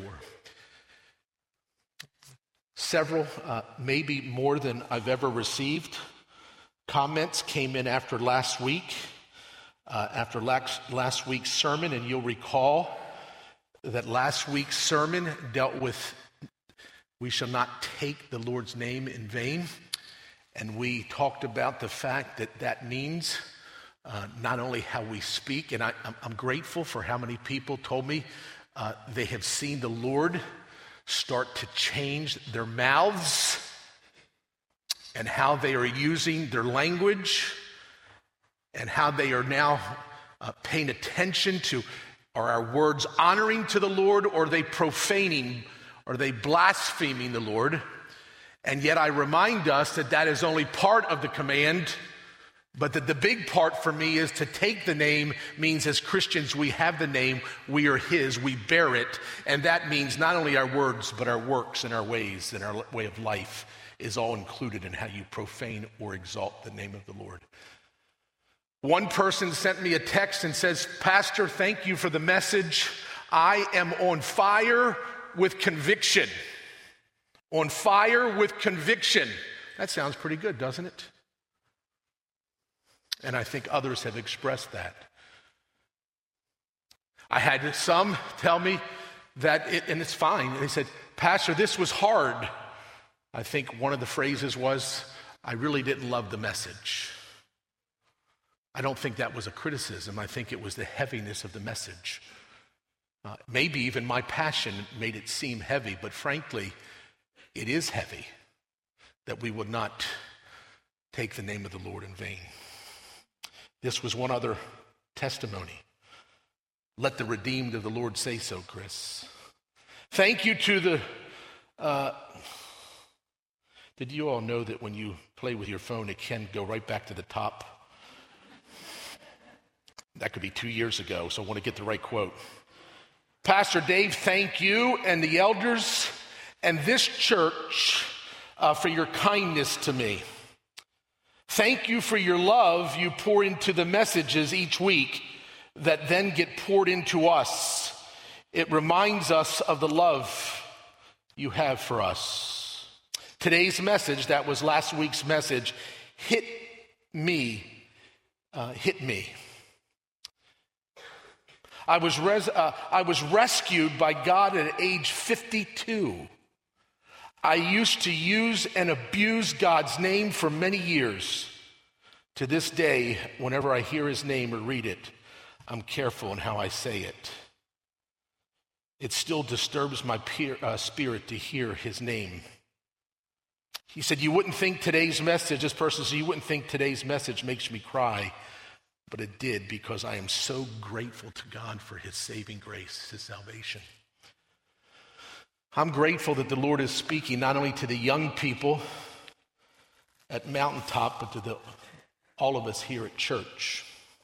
Several, uh, maybe more than I've ever received, comments came in after last week, uh, after last, last week's sermon, and you'll recall that last week's sermon dealt with we shall not take the Lord's name in vain, and we talked about the fact that that means uh, not only how we speak, and I, I'm, I'm grateful for how many people told me uh, they have seen the Lord start to change their mouths and how they are using their language and how they are now uh, paying attention to, are our words honoring to the Lord, or are they profaning, are they blaspheming the Lord? And yet I remind us that that is only part of the command, but that the big part for me is to take the name means as Christians we have the name, we are his, we bear it, and that means not only our words, but our works and our ways and our way of life is all included in how you profane or exalt the name of the Lord. One person sent me a text and says, Pastor, thank you for the message. I am on fire with conviction. On fire with conviction. That sounds pretty good, doesn't it? And I think others have expressed that. I had some tell me that, it, and it's fine. They said, Pastor, this was hard. I think one of the phrases was, I really didn't love the message. I don't think that was a criticism. I think it was the heaviness of the message. Uh, maybe even my passion made it seem heavy, but frankly, it is heavy that we would not take the name of the Lord in vain. This was one other testimony. Let the redeemed of the Lord say so, Chris. Thank you to the... Uh, did you all know that when you play with your phone, it can go right back to the top? That could be two years ago, so I want to get the right quote. Pastor Dave, thank you and the elders and this church uh, for your kindness to me. Thank you for your love you pour into the messages each week that then get poured into us. It reminds us of the love you have for us. Today's message, that was last week's message, hit me, uh, hit me. I was, res- uh, I was rescued by God at age fifty-two. I used to use and abuse God's name for many years. To this day, whenever I hear his name or read it, I'm careful in how I say it. It still disturbs my peer, uh, spirit to hear his name. He said, you wouldn't think today's message, this person said, you wouldn't think today's message makes me cry, but it did, because I am so grateful to God for his saving grace, his salvation. I'm grateful that the Lord is speaking not only to the young people at Mountaintop, but to the, all of us here at church.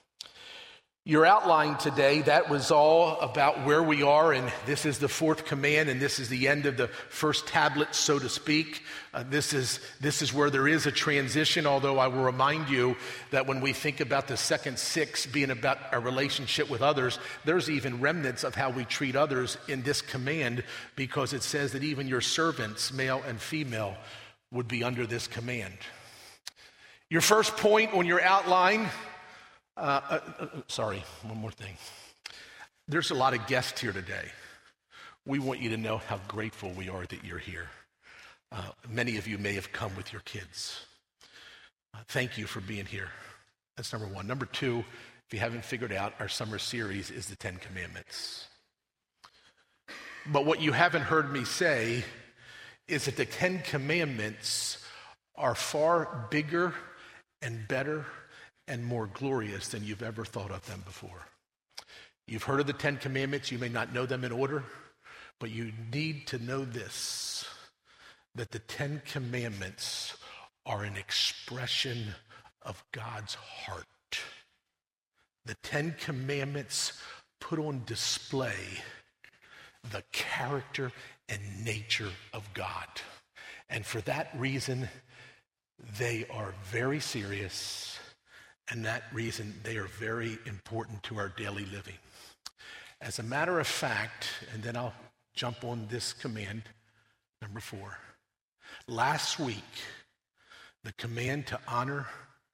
Your outline today, that was all about where we are, and this is the fourth command, and this is the end of the first tablet, so to speak. Uh, this is this is where there is a transition, although I will remind you that when we think about the second six being about our relationship with others, there's even remnants of how we treat others in this command, because it says that even your servants, male and female, would be under this command. Your first point on your outline, Uh, uh, uh, sorry, one more thing. There's a lot of guests here today. We want you to know how grateful we are that you're here. Uh, many of you may have come with your kids. Uh, thank you for being here. That's number one. Number two, if you haven't figured out, our summer series is the Ten Commandments. But what you haven't heard me say is that the Ten Commandments are far bigger and better and more glorious than you've ever thought of them before. You've heard of the Ten Commandments. You may not know them in order, but you need to know this, that the Ten Commandments are an expression of God's heart. The Ten Commandments put on display the character and nature of God. And for that reason, they are very serious. And that reason, they are very important to our daily living. As a matter of fact, and then I'll jump on this command, number four. Last week, the command to honor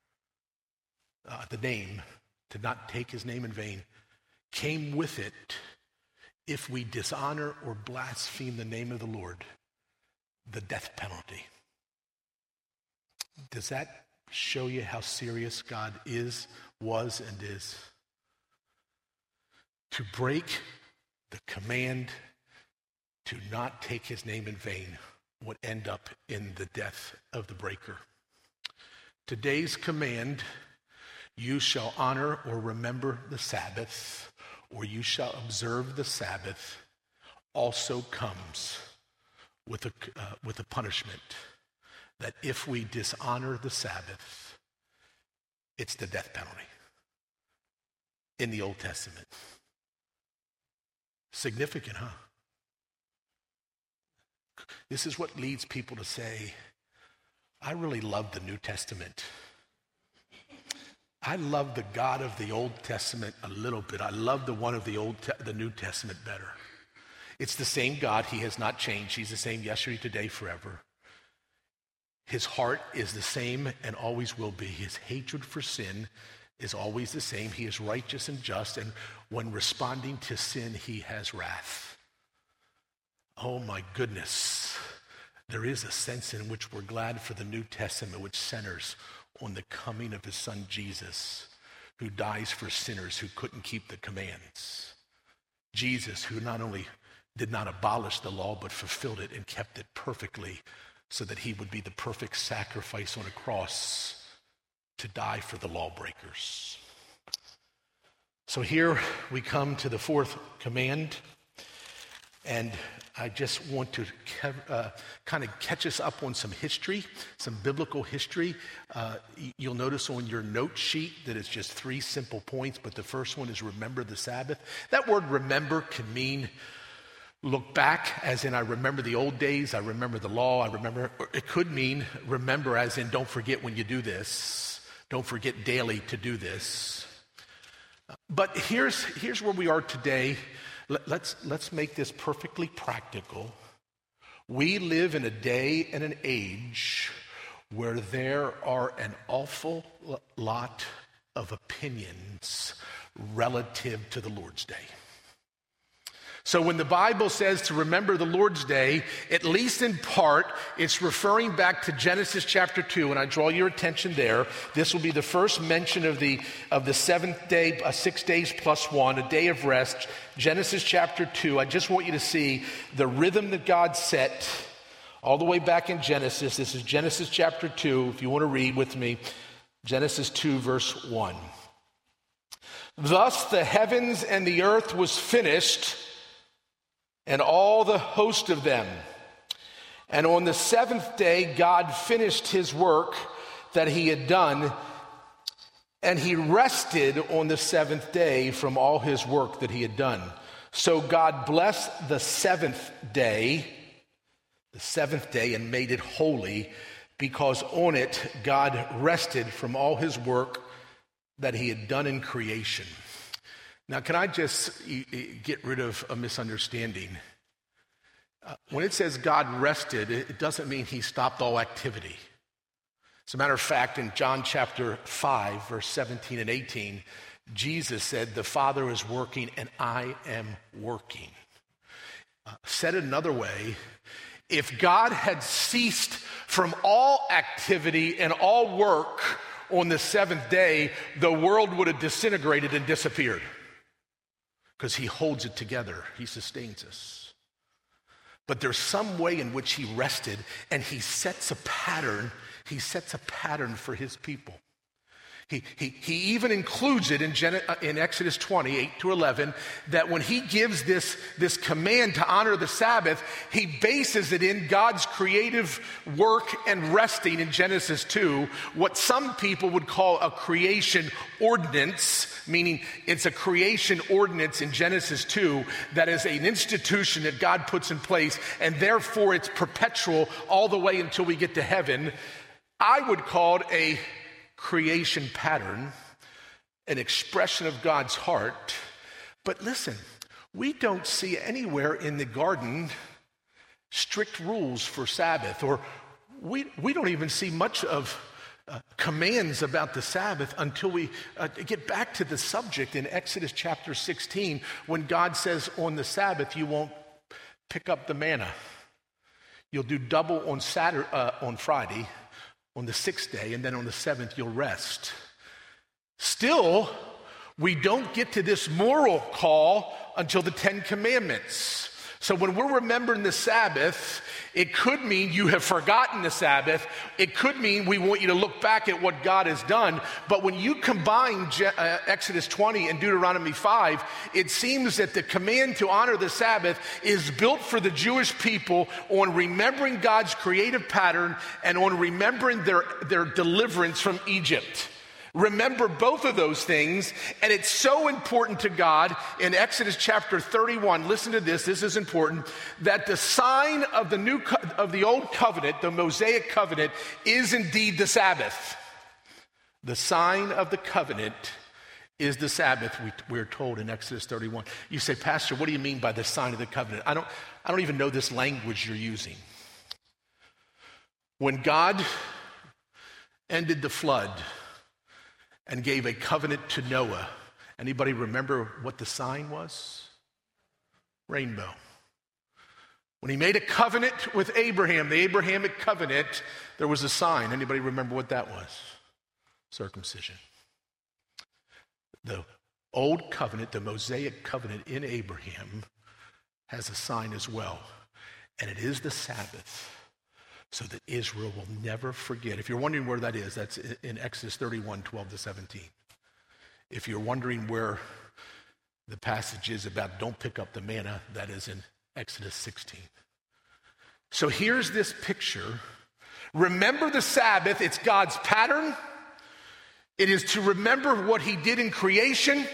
uh, the name, to not take his name in vain, came with it. If we dishonor or blaspheme the name of the Lord, the death penalty. Does that show you how serious God is, was, and is? To break the command to not take his name in vain would end up in the death of the breaker. Today's command, you shall honor or remember the Sabbath, or you shall observe the Sabbath, also comes with a, uh, with a punishment. That if we dishonor the Sabbath, it's the death penalty in the Old Testament. Significant, huh? This is what leads people to say, I really love the New Testament. I love the God of the Old Testament a little bit. I love the one of the Old, Te- the New Testament better. It's the same God. He has not changed. He's the same yesterday, today, forever. His heart is the same and always will be. His hatred for sin is always the same. He is righteous and just, and when responding to sin, he has wrath. Oh my goodness. There is a sense in which we're glad for the New Testament, which centers on the coming of his son Jesus, who dies for sinners who couldn't keep the commands. Jesus, who not only did not abolish the law, but fulfilled it and kept it perfectly, so that he would be the perfect sacrifice on a cross to die for the lawbreakers. So here we come to the fourth command, and I just want to uh, kind of catch us up on some history, some biblical history. Uh, you'll notice on your note sheet that it's just three simple points, but the first one is remember the Sabbath. That word remember can mean look back, as in I remember the old days, I remember the law, I remember, or it could mean remember as in don't forget when you do this, don't forget daily to do this. But here's, here's where we are today. Let's, let's make this perfectly practical. We live in a day and an age where there are an awful lot of opinions relative to the Lord's Day. So when the Bible says to remember the Lord's Day, at least in part, it's referring back to Genesis chapter two, and I draw your attention there. This will be the first mention of the of the seventh day, uh, six days plus one, a day of rest. Genesis chapter two. I just want you to see the rhythm that God set all the way back in Genesis. This is Genesis chapter two, if you want to read with me. Genesis two, verse one. Thus the heavens and the earth was finished, and all the host of them. And on the seventh day, God finished his work that he had done, and he rested on the seventh day from all his work that he had done. So God blessed the seventh day, the seventh day, and made it holy, because on it God rested from all his work that he had done in creation. Now, can I just get rid of a misunderstanding? Uh, when it says God rested, it doesn't mean he stopped all activity. As a matter of fact, in John chapter five, verse seventeen and eighteen, Jesus said, the Father is working and I am working. Uh, said another way, if God had ceased from all activity and all work on the seventh day, the world would have disintegrated and disappeared. Because he holds it together. He sustains us. But there's some way in which he rested, and he sets a pattern. He sets a pattern for his people. He, he, he even includes it in, Gen- in Exodus twenty, eight to eleven, that when he gives this, this command to honor the Sabbath, he bases it in God's creative work and resting in Genesis two, what some people would call a creation ordinance, meaning it's a creation ordinance in Genesis two that is an institution that God puts in place, and therefore it's perpetual all the way until we get to heaven. I would call it a creation pattern, an expression of God's heart. But listen, we don't see anywhere in the garden strict rules for Sabbath, or we, we don't even see much of uh, commands about the Sabbath until we uh, get back to the subject in Exodus chapter sixteen, when God says on the Sabbath you won't pick up the manna. You'll do double on Saturday, uh, on Friday, on the sixth day, and then on the seventh, you'll rest. Still, we don't get to this moral call until the Ten Commandments. So when we're remembering the Sabbath, it could mean you have forgotten the Sabbath. It could mean we want you to look back at what God has done. But when you combine Je- uh, Exodus twenty and Deuteronomy five, it seems that the command to honor the Sabbath is built for the Jewish people on remembering God's creative pattern and on remembering their, their deliverance from Egypt. Remember both of those things, and it's so important to God in Exodus chapter thirty-one. Listen to this, this is important, that the sign of the new co- of the old covenant, the Mosaic covenant, is indeed the Sabbath. The sign of the covenant is the Sabbath, we, we're told in Exodus thirty-one. You say, Pastor, what do you mean by the sign of the covenant? I don't, I don't even know this language you're using. When God ended the flood and gave a covenant to Noah, anybody remember what the sign was? Rainbow. When he made a covenant with Abraham, the Abrahamic covenant, there was a sign. Anybody remember what that was? Circumcision. The old covenant, the Mosaic covenant in Abraham, has a sign as well, and it is the Sabbath, so that Israel will never forget. If you're wondering where that is, that's in Exodus thirty-one, twelve to seventeen. If you're wondering where the passage is about don't pick up the manna, that is in Exodus sixteen. So here's this picture. Remember the Sabbath, it's God's pattern. It is to remember what he did in creation,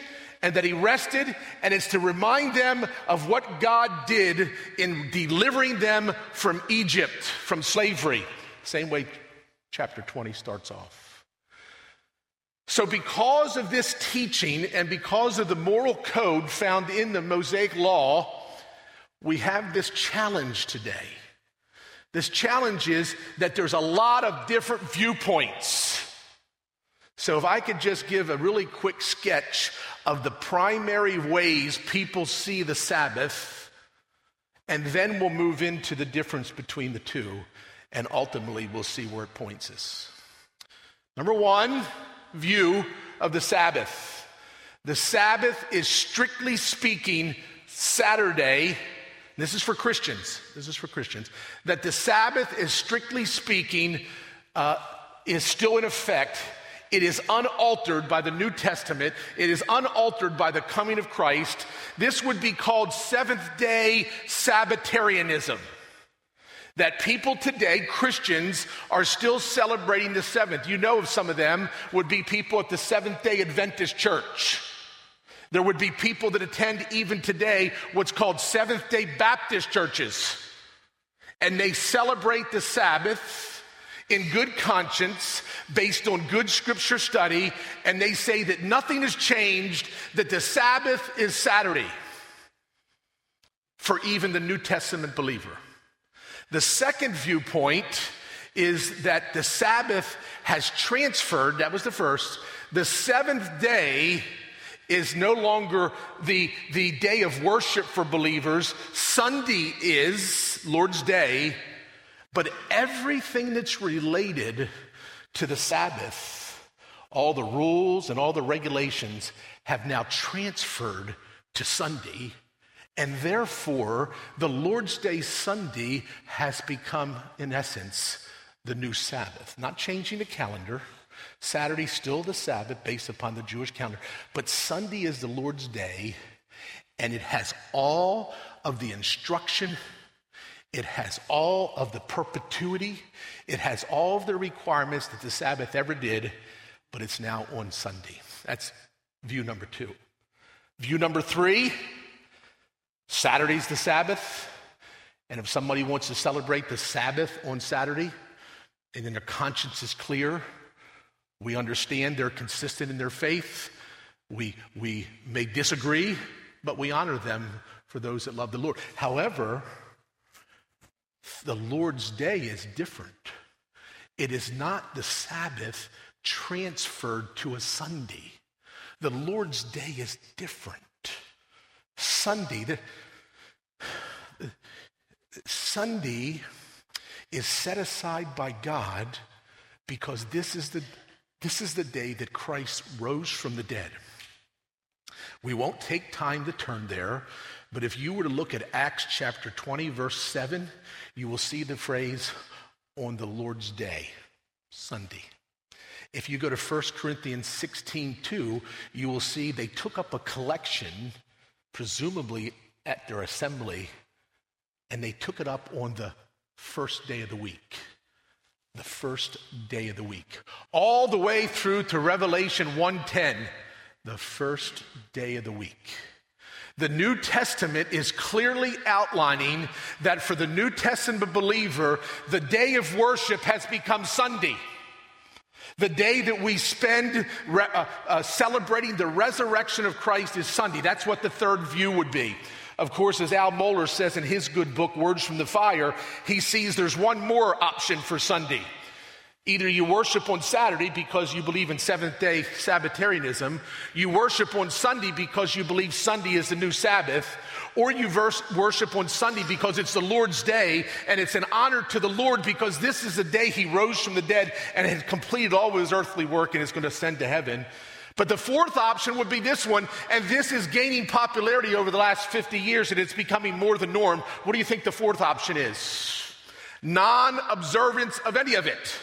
and that he rested, and it's to remind them of what God did in delivering them from Egypt, from slavery. Same way chapter twenty starts off. So because of this teaching and because of the moral code found in the Mosaic Law, we have this challenge today. This challenge is that there's a lot of different viewpoints. So if I could just give a really quick sketch of the primary ways people see the Sabbath, and then we'll move into the difference between the two, and ultimately we'll see where it points us. Number one view of the Sabbath. The Sabbath is strictly speaking Saturday. This is for Christians. This is for Christians. That the Sabbath is strictly speaking uh, is still in effect. It is unaltered by the New Testament. It is unaltered by the coming of Christ. This would be called Seventh-day Sabbatarianism. That people today, Christians, are still celebrating the seventh. You know of some of them would be people at the Seventh-day Adventist Church. There would be people that attend even today what's called Seventh-day Baptist churches. And they celebrate the Sabbath in good conscience, based on good scripture study, and they say that nothing has changed, that the Sabbath is Saturday for even the New Testament believer. The second viewpoint is that the Sabbath has transferred, that was the first, the seventh day is no longer the, the day of worship for believers. Sunday is Lord's Day. But everything that's related to the Sabbath, all the rules and all the regulations have now transferred to Sunday, and therefore the Lord's Day Sunday has become, in essence, the new Sabbath. Not changing the calendar. Saturday's still the Sabbath based upon the Jewish calendar, but Sunday is the Lord's Day, and it has all of the instruction. It has all of the perpetuity. It has all of the requirements that the Sabbath ever did, but it's now on Sunday. That's view number two. View number three, Saturday's the Sabbath. And if somebody wants to celebrate the Sabbath on Saturday, and then their conscience is clear, we understand they're consistent in their faith. We, we may disagree, but we honor them for those that love the Lord. However, the Lord's Day is different. It is not the Sabbath transferred to a Sunday. The Lord's Day is different. Sunday, the, Sunday is set aside by God because this is the this is the day that Christ rose from the dead. We won't take time to turn there, but if you were to look at Acts chapter twenty, verse seven, you will see the phrase, on the Lord's Day, Sunday. If you go to First Corinthians sixteen two, you will see they took up a collection, presumably at their assembly, and they took it up on the first day of the week. The first day of the week. All the way through to Revelation one ten, the first day of the week. The New Testament is clearly outlining that for the New Testament believer, the day of worship has become Sunday. The day that we spend re- uh, uh, celebrating the resurrection of Christ is Sunday. That's what the third view would be. Of course, as Al Mohler says in his good book, Words from the Fire, he sees there's one more option for Sunday. Either you worship on Saturday because you believe in Seventh-day Sabbatarianism, you worship on Sunday because you believe Sunday is the new Sabbath, or you verse, worship on Sunday because it's the Lord's Day, and it's an honor to the Lord because this is the day he rose from the dead and has completed all of his earthly work and is going to ascend to heaven. But the fourth option would be this one, and this is gaining popularity over the last fifty years, and it's becoming more the norm. What do you think the fourth option is? Non-observance of any of it.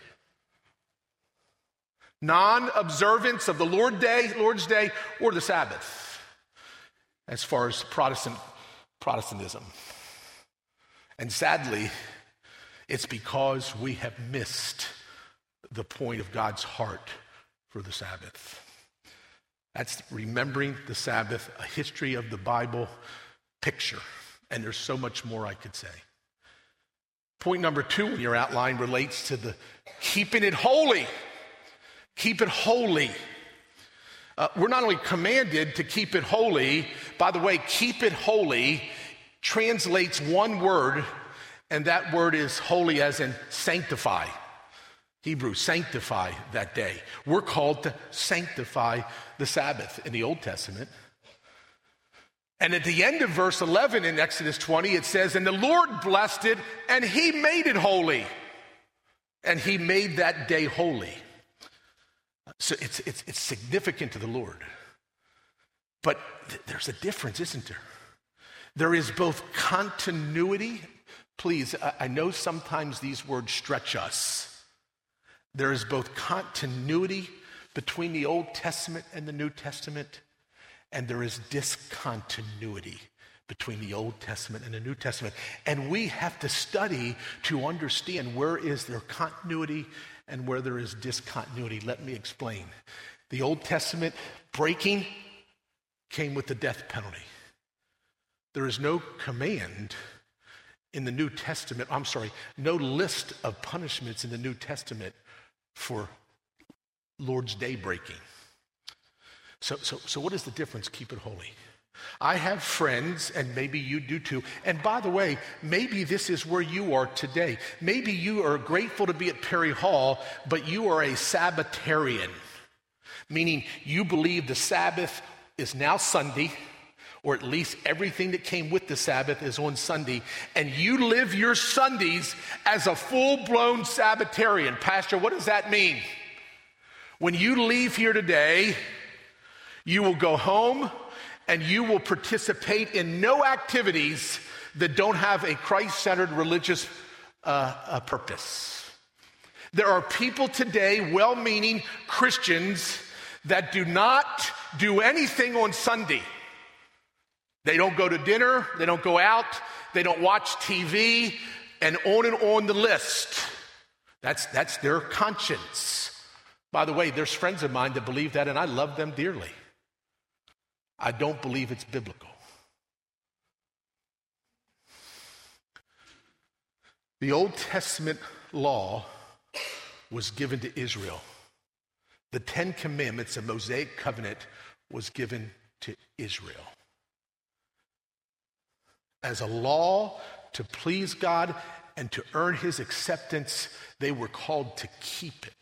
Non-observance of the Lord Day, Lord's Day, or the Sabbath, as far as Protestant Protestantism. And sadly, it's because we have missed the point of God's heart for the Sabbath. That's remembering the Sabbath, a history of the Bible picture. And there's so much more I could say. Point number two in your outline relates to the keeping it holy. Keep it holy. Uh, we're not only commanded to keep it holy, by the way, keep it holy translates one word, and that word is holy as in sanctify. Hebrew, sanctify that day. We're called to sanctify the Sabbath in the Old Testament. And at the end of verse eleven in Exodus twenty, it says, and the Lord blessed it, and he made it holy. And he made that day holy. So it's, it's, it's significant to the Lord. But th- there's a difference, isn't there? There is both continuity. Please, I, I know sometimes these words stretch us. There is both continuity between the Old Testament and the New Testament, and there is discontinuity between the Old Testament and the New Testament. And we have to study to understand where is there continuity and where there is discontinuity. Let me explain. The Old Testament breaking came with the death penalty. There is no command in the New Testament, I'm sorry, no list of punishments in the New Testament for Lord's Day breaking. So, so, so what is the difference? Keep it holy. I have friends, and maybe you do too. And by the way, maybe this is where you are today. Maybe you are grateful to be at Perry Hall, but you are a Sabbatarian, meaning you believe the Sabbath is now Sunday, or at least everything that came with the Sabbath is on Sunday, and you live your Sundays as a full-blown Sabbatarian. Pastor, what does that mean? When you leave here today, you will go home and you will participate in no activities that don't have a Christ-centered religious uh, uh, purpose. There are people today, well-meaning Christians, that do not do anything on Sunday. They don't go to dinner, they don't go out, they don't watch T V, and on and on the list. That's, that's their conscience. By the way, there's friends of mine that believe that, and I love them dearly. I don't believe it's biblical. The Old Testament law was given to Israel. The Ten Commandments, the Mosaic covenant, was given to Israel. As a law to please God and to earn his acceptance, they were called to keep it.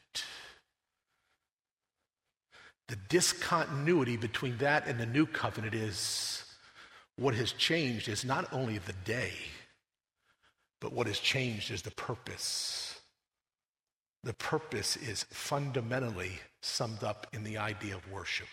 The discontinuity between that and the new covenant is what has changed is not only the day, but what has changed is the purpose. The purpose is fundamentally summed up in the idea of worship.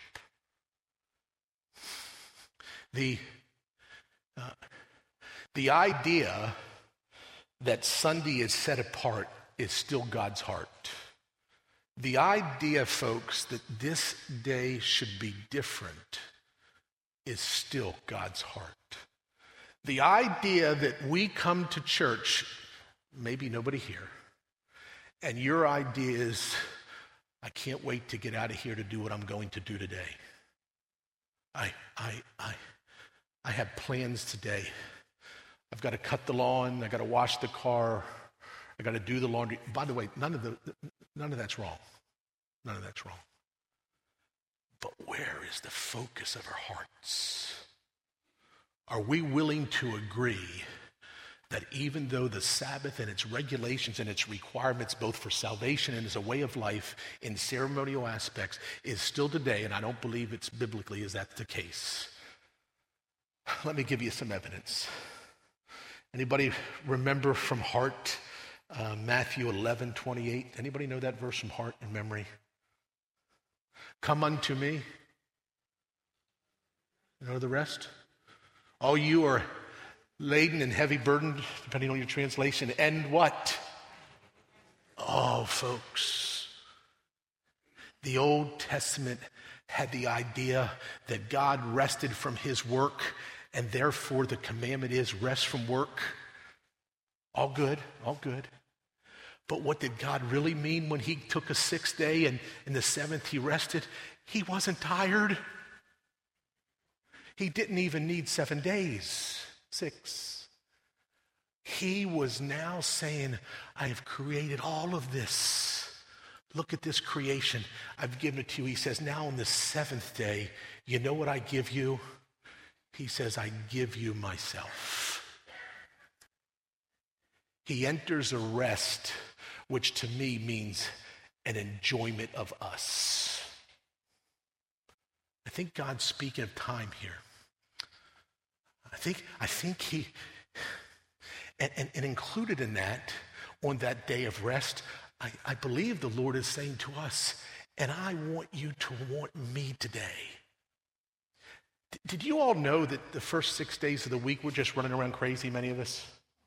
The, uh, the idea that Sunday is set apart is still God's heart. The idea, folks, that this day should be different is still God's heart. The idea that we come to church, maybe nobody here, and your idea is, I can't wait to get out of here to do what I'm going to do today. I, I, I, I have plans today. I've got to cut the lawn. I've got to wash the car. I've got to do the laundry. By the way, none of the none of that's wrong. None of that's wrong. But where is the focus of our hearts? Are we willing to agree that even though the Sabbath and its regulations and its requirements, both for salvation and as a way of life in ceremonial aspects, is still today, and I don't believe it's biblically, is that the case? Let me give you some evidence. Anybody remember from heart uh, Matthew eleven twenty-eight? Anybody know that verse from heart and memory? Come unto me. You know the rest? All you are laden and heavy burdened, depending on your translation, and what? Oh, folks, the Old Testament had the idea that God rested from his work, and therefore the commandment is rest from work. All good, all good. But what did God really mean when he took a sixth day and in the seventh he rested? He wasn't tired. He didn't even need seven days, six. He was now saying, I have created all of this. Look at this creation. I've given it to you. He says, now on the seventh day, you know what I give you? He says, I give you myself. He enters a rest, which to me means an enjoyment of us. I think God's speaking of time here. I think, I think he, and, and, and included in that, on that day of rest, I, I believe the Lord is saying to us, and I want you to want me today. D- did you all know that the first six days of the week we're just running around crazy, many of us?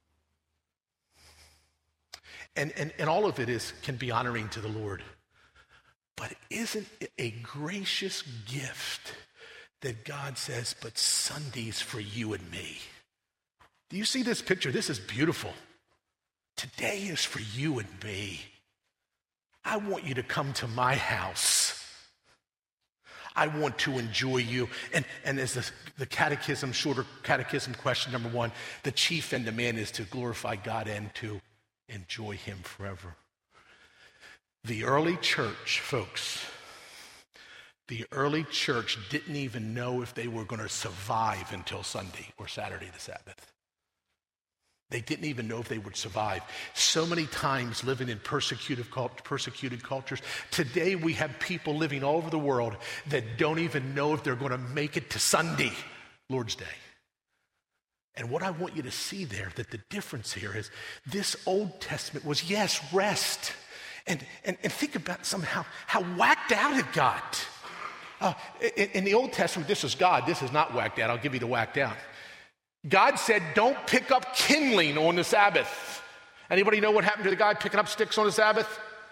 And, and, and all of it is can be honoring to the Lord. But isn't it a gracious gift that God says, but Sunday's for you and me? Do you see this picture? This is beautiful. Today is for you and me. I want you to come to my house. I want to enjoy you. And, and as the, the catechism, shorter catechism question number one, the chief end of man is to glorify God and to enjoy him forever. The early church, folks, the early church didn't even know if they were going to survive until Sunday or Saturday the Sabbath. They didn't even know if they would survive. So many times living in persecuted, persecuted cultures. Today we have people living all over the world that don't even know if they're going to make it to Sunday, Lord's Day. And what I want you to see there, that the difference here is this Old Testament was, yes, rest. And, and, and think about somehow how whacked out it got. Uh, in, in the Old Testament, this is God. This is not whacked out. I'll give you the whacked out. God said, don't pick up kindling on the Sabbath. Anybody know what happened to the guy picking up sticks on the Sabbath?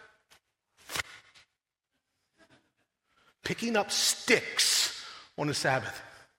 Picking up sticks on the Sabbath.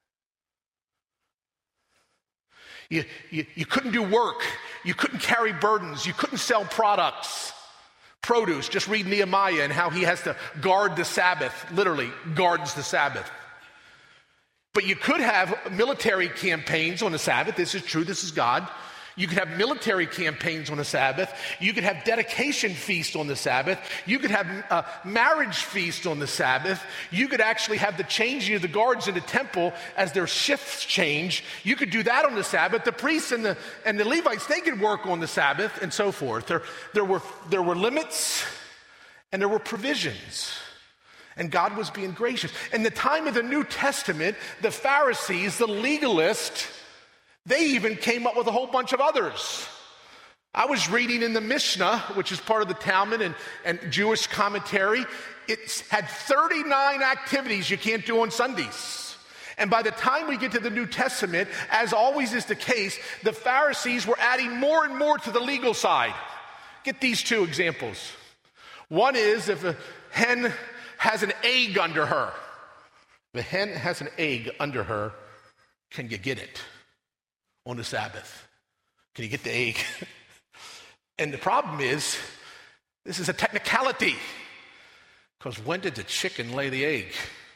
You, you, you couldn't do work. You couldn't carry burdens. You couldn't sell products. Produce. Just read Nehemiah and how he has to guard the Sabbath. Literally, guards the Sabbath. But you could have military campaigns on the Sabbath. This is true. This is God. You could have military campaigns on the Sabbath. You could have dedication feasts on the Sabbath. You could have a marriage feast on the Sabbath. You could actually have the changing of the guards in the temple as their shifts change. You could do that on the Sabbath. The priests and the and the Levites, they could work on the Sabbath and so forth. There, there were there were limits and there were provisions. And God was being gracious. In the time of the New Testament, the Pharisees, the legalists, they even came up with a whole bunch of others. I was reading in the Mishnah, which is part of the Talmud and, and Jewish commentary. It had thirty-nine activities you can't do on Sundays. And by the time we get to the New Testament, as always is the case, the Pharisees were adding more and more to the legal side. Get these two examples. One is if a hen has an egg under her. The hen has an egg under her. Can you get it on the Sabbath? Can you get the egg? And the problem is, this is a technicality. Because when did the chicken lay the egg?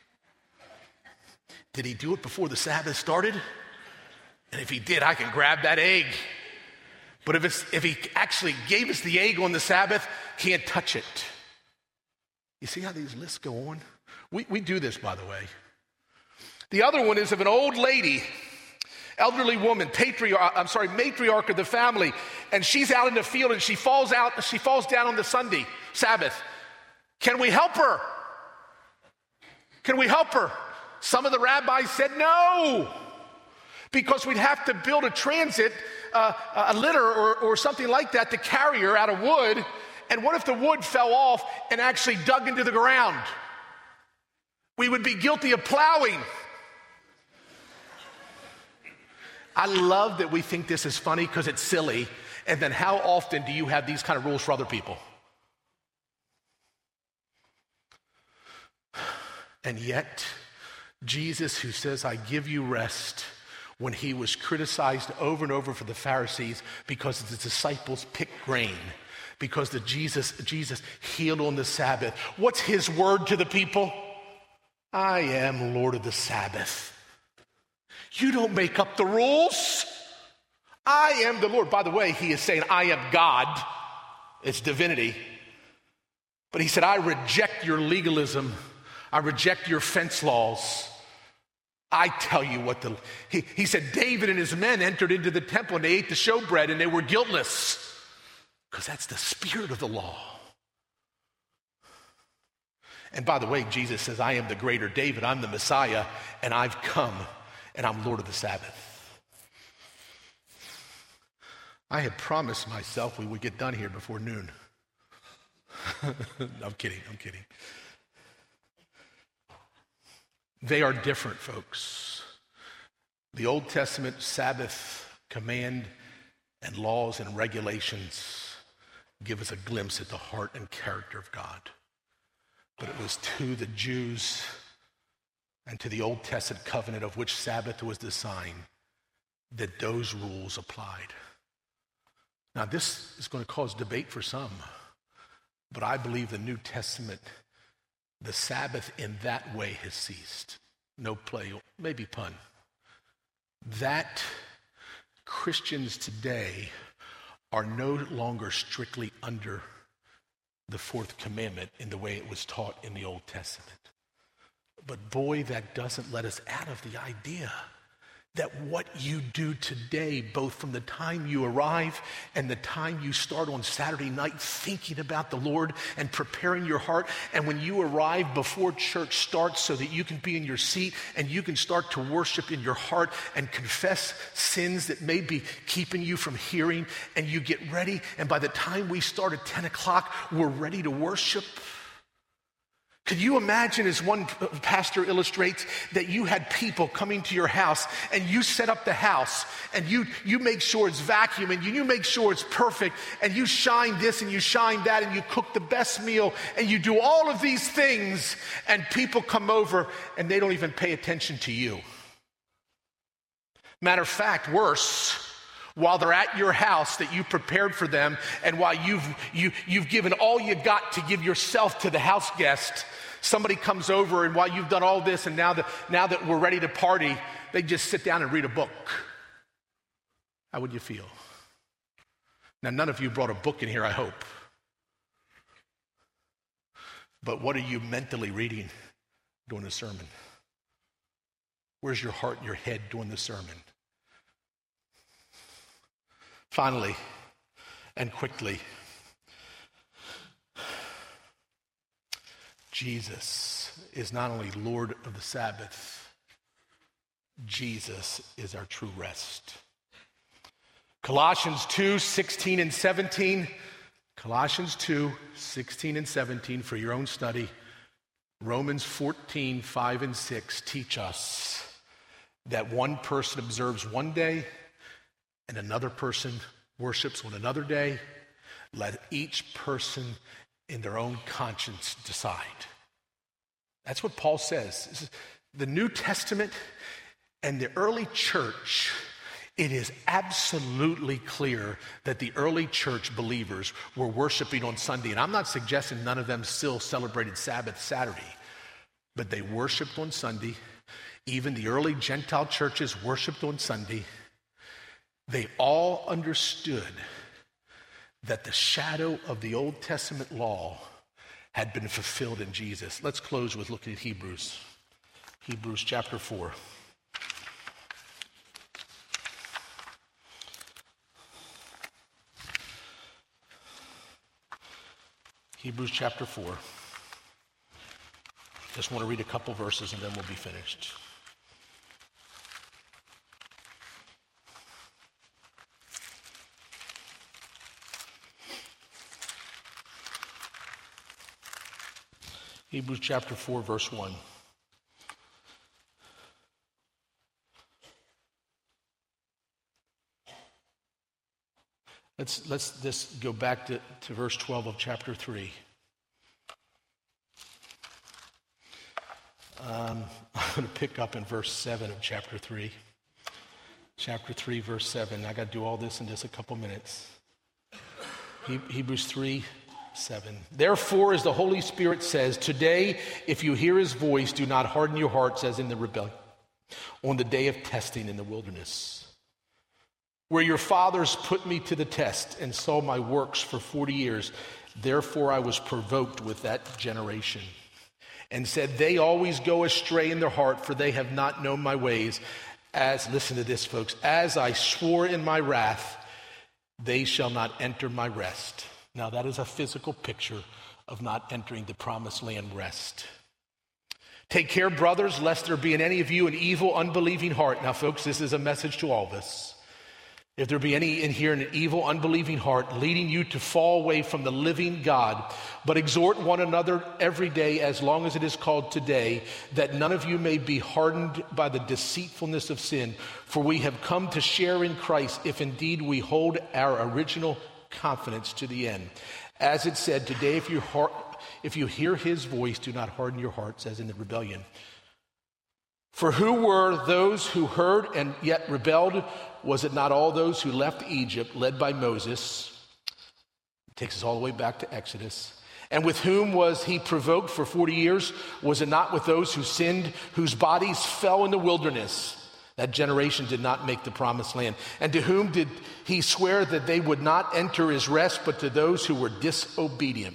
Did he do it before the Sabbath started? And if he did, I can grab that egg. But if, it's, if he actually gave us the egg on the Sabbath, can't touch it. You see how these lists go on? We, we do this, by the way. The other one is of an old lady, elderly woman, patriarch, I'm sorry, matriarch of the family, and she's out in the field and she falls out, she falls down on the Sunday, Sabbath. Can we help her? Can we help her? Some of the rabbis said no, because we'd have to build a transit, uh, a litter or, or something like that to carry her out of wood. And what if the wood fell off and actually dug into the ground? We would be guilty of plowing. I love that we think this is funny because it's silly. And then how often do you have these kind of rules for other people? And yet, Jesus, who says, I give you rest, when he was criticized over and over for the Pharisees because the disciples picked grain, because the Jesus, Jesus healed on the Sabbath. What's his word to the people? I am Lord of the Sabbath. You don't make up the rules. I am the Lord. By the way, he is saying, I am God. It's divinity. But he said, I reject your legalism. I reject your fence laws. I tell you what the, he, he said, David and his men entered into the temple and they ate the showbread and they were guiltless. Because that's the spirit of the law. And by the way, Jesus says, I am the greater David. I'm the Messiah and I've come and I'm Lord of the Sabbath. I had promised myself we would get done here before noon. I'm kidding, I'm kidding. They are different, folks. The Old Testament Sabbath command and laws and regulations give us a glimpse at the heart and character of God. But it was to the Jews and to the Old Testament covenant of which Sabbath was the sign that those rules applied. Now, this is going to cause debate for some, but I believe the New Testament, the Sabbath in that way has ceased. No play, maybe pun. That Christians today are no longer strictly under the fourth commandment in the way it was taught in the Old Testament. But boy, that doesn't let us out of the idea that what you do today, both from the time you arrive and the time you start on Saturday night thinking about the Lord and preparing your heart, and when you arrive before church starts so that you can be in your seat and you can start to worship in your heart and confess sins that may be keeping you from hearing, and you get ready, and by the time we start at ten o'clock, we're ready to worship. Could you imagine, as one pastor illustrates, that you had people coming to your house and you set up the house and you, you make sure it's vacuumed and you make sure it's perfect and you shine this and you shine that and you cook the best meal and you do all of these things, and people come over and they don't even pay attention to you. Matter of fact, worse, while they're at your house that you prepared for them, and while you've, you, you've given all you got to give yourself to the house guest, somebody comes over, and while you've done all this, and now that, now that we're ready to party, they just sit down and read a book. How would you feel? Now, none of you brought a book in here, I hope. But what are you mentally reading during the sermon? Where's your heart and your head during the sermon? Finally, and quickly, Jesus is not only Lord of the Sabbath, Jesus is our true rest. Colossians two, sixteen and seventeen. Colossians two, sixteen and seventeen for your own study. Romans fourteen, five and six teach us that one person observes one day and another person worships on another day. Let each person in their own conscience decide. That's what Paul says. The New Testament and the early church, it is absolutely clear that the early church believers were worshiping on Sunday. And I'm not suggesting none of them still celebrated Sabbath Saturday, but they worshiped on Sunday. Even the early Gentile churches worshiped on Sunday. They all understood that the shadow of the Old Testament law had been fulfilled in Jesus. Let's close with looking at Hebrews. Hebrews chapter four. Hebrews chapter four. Just want to read a couple verses and then we'll be finished. Hebrews chapter four, verse one. Let's, let's just go back to, to verse twelve of chapter three. Um, I'm going to pick up in verse seven of chapter three. Chapter three, verse seven. I got to do all this in just a couple minutes. He- Hebrews three, seven. Therefore, as the Holy Spirit says, today, if you hear his voice, do not harden your hearts as in the rebellion on the day of testing in the wilderness, where your fathers put me to the test and saw my works for forty years. Therefore, I was provoked with that generation and said, they always go astray in their heart, for they have not known my ways. As, listen to this, folks, as I swore in my wrath, they shall not enter my rest. Now, that is a physical picture of not entering the promised land rest. Take care, brothers, lest there be in any of you an evil, unbelieving heart. Now, folks, this is a message to all of us. If there be any in here an evil, unbelieving heart, leading you to fall away from the living God, but exhort one another every day, as long as it is called today, that none of you may be hardened by the deceitfulness of sin. For we have come to share in Christ, if indeed we hold our original confidence to the end. As it said, today, if you heart, if you hear his voice, do not harden your hearts as in the rebellion. For who were those who heard and yet rebelled? Was it not all those who left Egypt, led by Moses? It takes us all the way back to Exodus. And with whom was he provoked for forty years? Was it not with those who sinned, whose bodies fell in the wilderness? That generation did not make the promised land. And to whom did he swear that they would not enter his rest, but to those who were disobedient?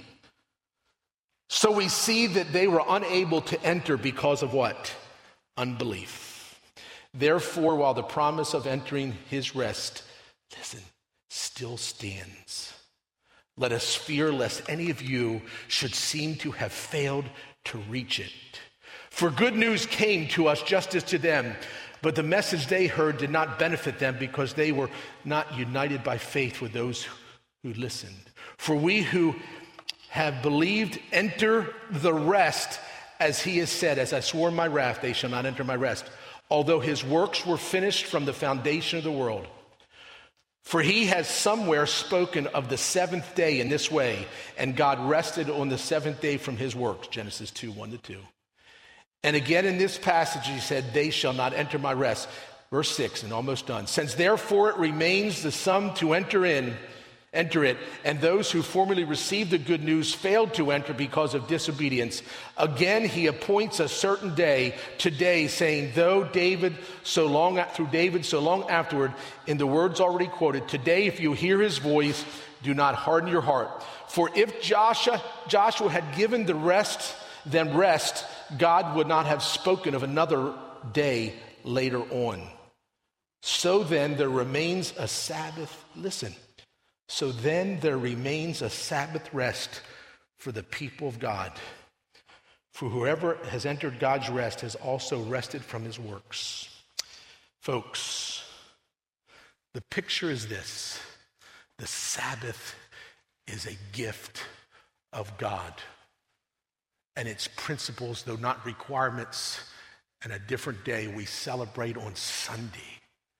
So we see that they were unable to enter because of what? Unbelief. Therefore, while the promise of entering his rest, listen, still stands, let us fear lest any of you should seem to have failed to reach it. For good news came to us just as to them, but the message they heard did not benefit them because they were not united by faith with those who listened. For we who have believed enter the rest, as he has said, as I swore in my wrath, they shall not enter my rest, although his works were finished from the foundation of the world. For he has somewhere spoken of the seventh day in this way, and God rested on the seventh day from his works, Genesis two, one to two. And again in this passage he said, they shall not enter my rest. Verse six, and almost done. Since therefore it remains the some to enter in, enter it, and those who formerly received the good news failed to enter because of disobedience. Again, he appoints a certain day, today, saying, though David so long, through David so long afterward, in the words already quoted, today, if you hear his voice, do not harden your heart. For if Joshua, Joshua had given the rest, them rest, God would not have spoken of another day later on. So then, there remains a Sabbath, listen, So then there remains a Sabbath rest for the people of God. For whoever has entered God's rest has also rested from his works. Folks, the picture is this. The Sabbath is a gift of God. And its principles, though not requirements, and a different day we celebrate on Sunday.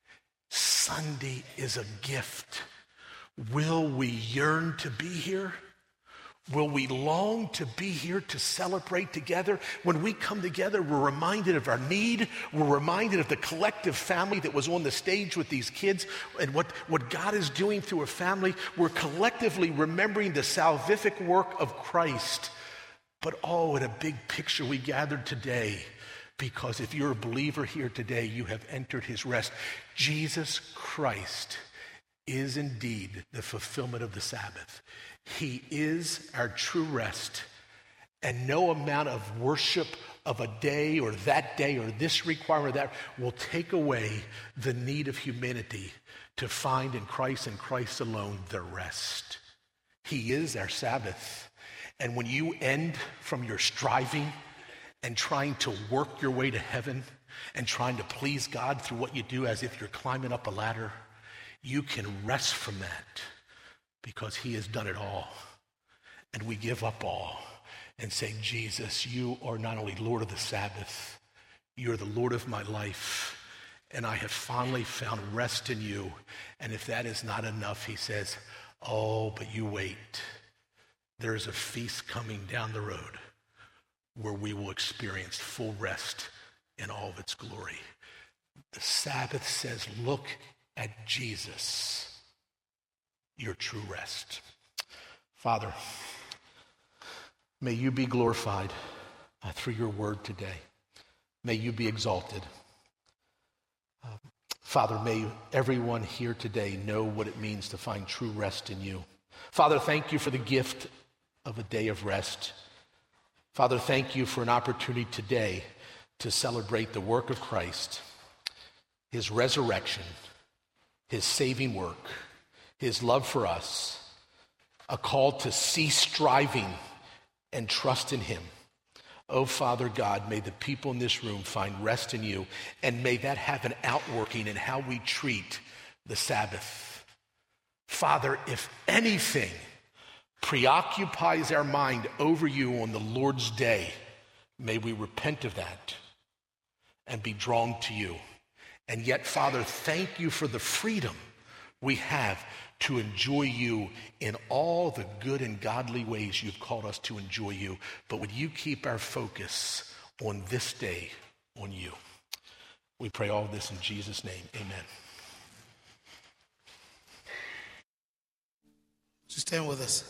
Sunday is a gift. Will we yearn to be here? Will we long to be here to celebrate together? When we come together, we're reminded of our need. We're reminded of the collective family that was on the stage with these kids and what, what God is doing through a family. We're collectively remembering the salvific work of Christ. But oh, in a big picture, we gathered today because if you're a believer here today, you have entered his rest. Jesus Christ is indeed the fulfillment of the Sabbath. He is our true rest, and no amount of worship of a day or that day or this requirement or that will take away the need of humanity to find in Christ and Christ alone the rest. He is our Sabbath. And when you end from your striving and trying to work your way to heaven and trying to please God through what you do as if you're climbing up a ladder, you can rest from that because he has done it all. And we give up all and say, Jesus, you are not only Lord of the Sabbath, you're the Lord of my life, and I have finally found rest in you. And if that is not enough, he says, oh, but you wait. There is a feast coming down the road where we will experience full rest in all of its glory. The Sabbath says, look at Jesus, your true rest. Father, may you be glorified uh, through your word today. May you be exalted. Uh, Father, may everyone here today know what it means to find true rest in you. Father, thank you for the gift of a day of rest. Father, thank you for an opportunity today to celebrate the work of Christ, his resurrection, his saving work, his love for us, a call to cease striving and trust in him. Oh, Father God, may the people in this room find rest in you, and may that have an outworking in how we treat the Sabbath. Father, if anything preoccupies our mind over you on the Lord's day, may we repent of that and be drawn to you. And yet, Father, thank you for the freedom we have to enjoy you in all the good and godly ways you've called us to enjoy you. But would you keep our focus on this day, on you? We pray all this in Jesus' name. Amen. Just stand with us.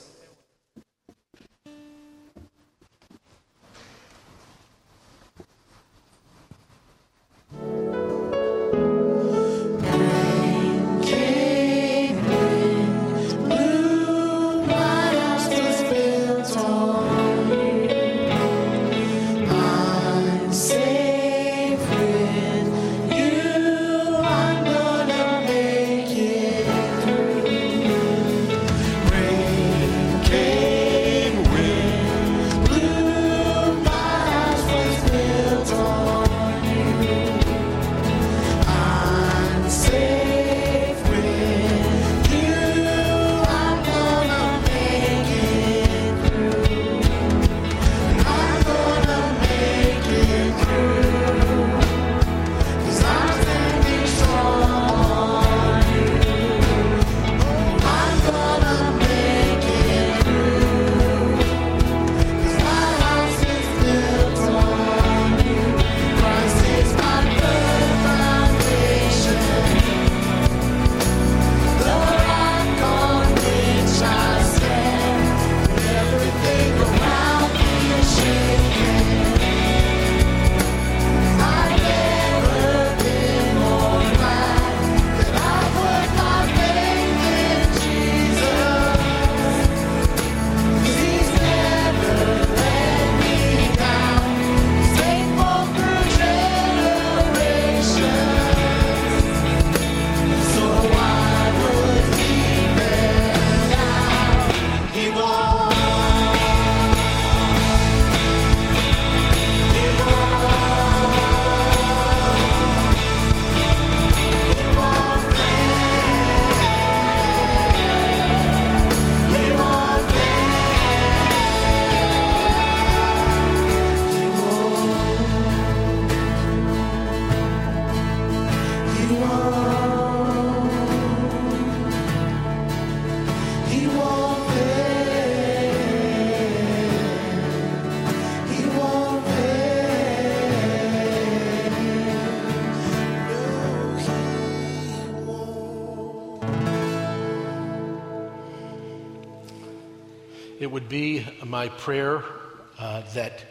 It would be my prayer uh, that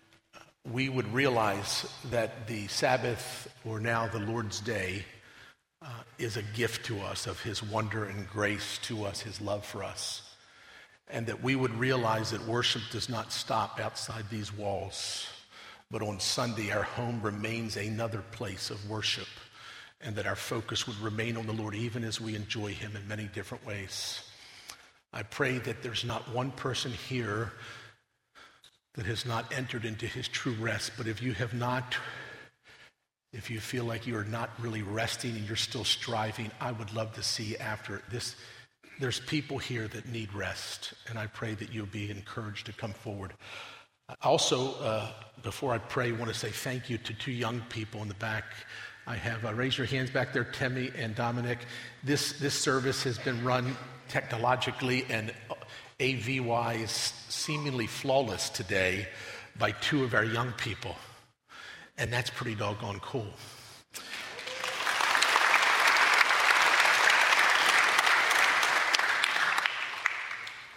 we would realize that the Sabbath, or now the Lord's Day, uh, is a gift to us of his wonder and grace to us, his love for us. And that we would realize that worship does not stop outside these walls, but on Sunday our home remains another place of worship, and that our focus would remain on the Lord even as we enjoy him in many different ways. I pray that there's not one person here that has not entered into his true rest, but if you have not, if you feel like you are not really resting and you're still striving, I would love to see after this. There's people here that need rest, and I pray that you'll be encouraged to come forward. Also, uh, before I pray, I want to say thank you to two young people in the back. I have, uh, raise your hands back there, Temi and Dominic. This, this service has been run technologically and A V-wise seemingly flawless today by two of our young people, and that's pretty doggone cool.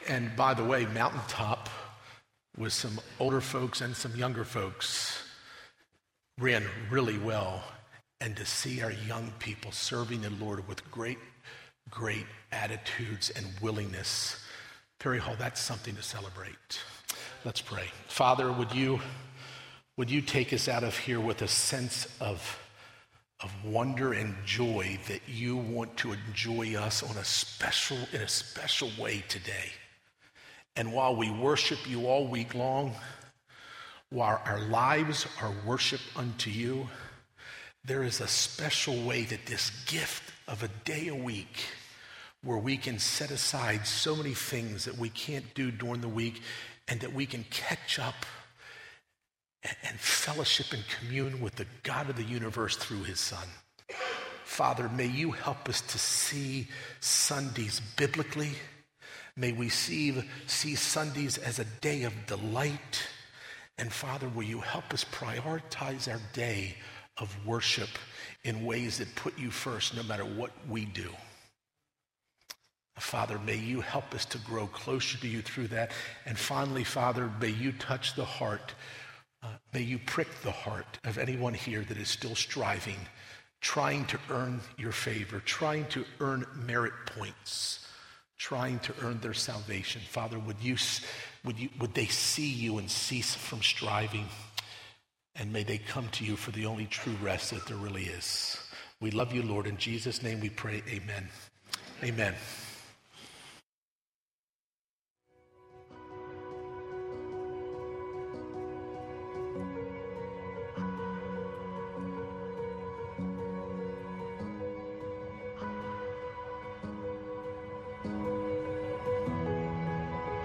And by the way, Mountaintop, with some older folks and some younger folks, ran really well. And to see our young people serving the Lord with great, great attitudes and willingness, Perry Hall, that's something to celebrate. Let's pray. Father, would you, would you take us out of here with a sense of of wonder and joy that you want to enjoy us on a special, in a special way today. And while we worship you all week long, while our lives are worship unto you, there is a special way that this gift of a day a week where we can set aside so many things that we can't do during the week and that we can catch up and fellowship and commune with the God of the universe through his Son. Father, may you help us to see Sundays biblically. May we see, see Sundays as a day of delight. And Father, will you help us prioritize our day of worship in ways that put you first no matter what we do. Father, may you help us to grow closer to you through that. And finally, Father, may you touch the heart Uh, may you prick the heart of anyone here that is still striving, trying to earn your favor, trying to earn merit points, trying to earn their salvation. Father, would you, would you, would they see you and cease from striving? And may they come to you for the only true rest that there really is. We love you, Lord. In Jesus' name we pray, amen. Amen.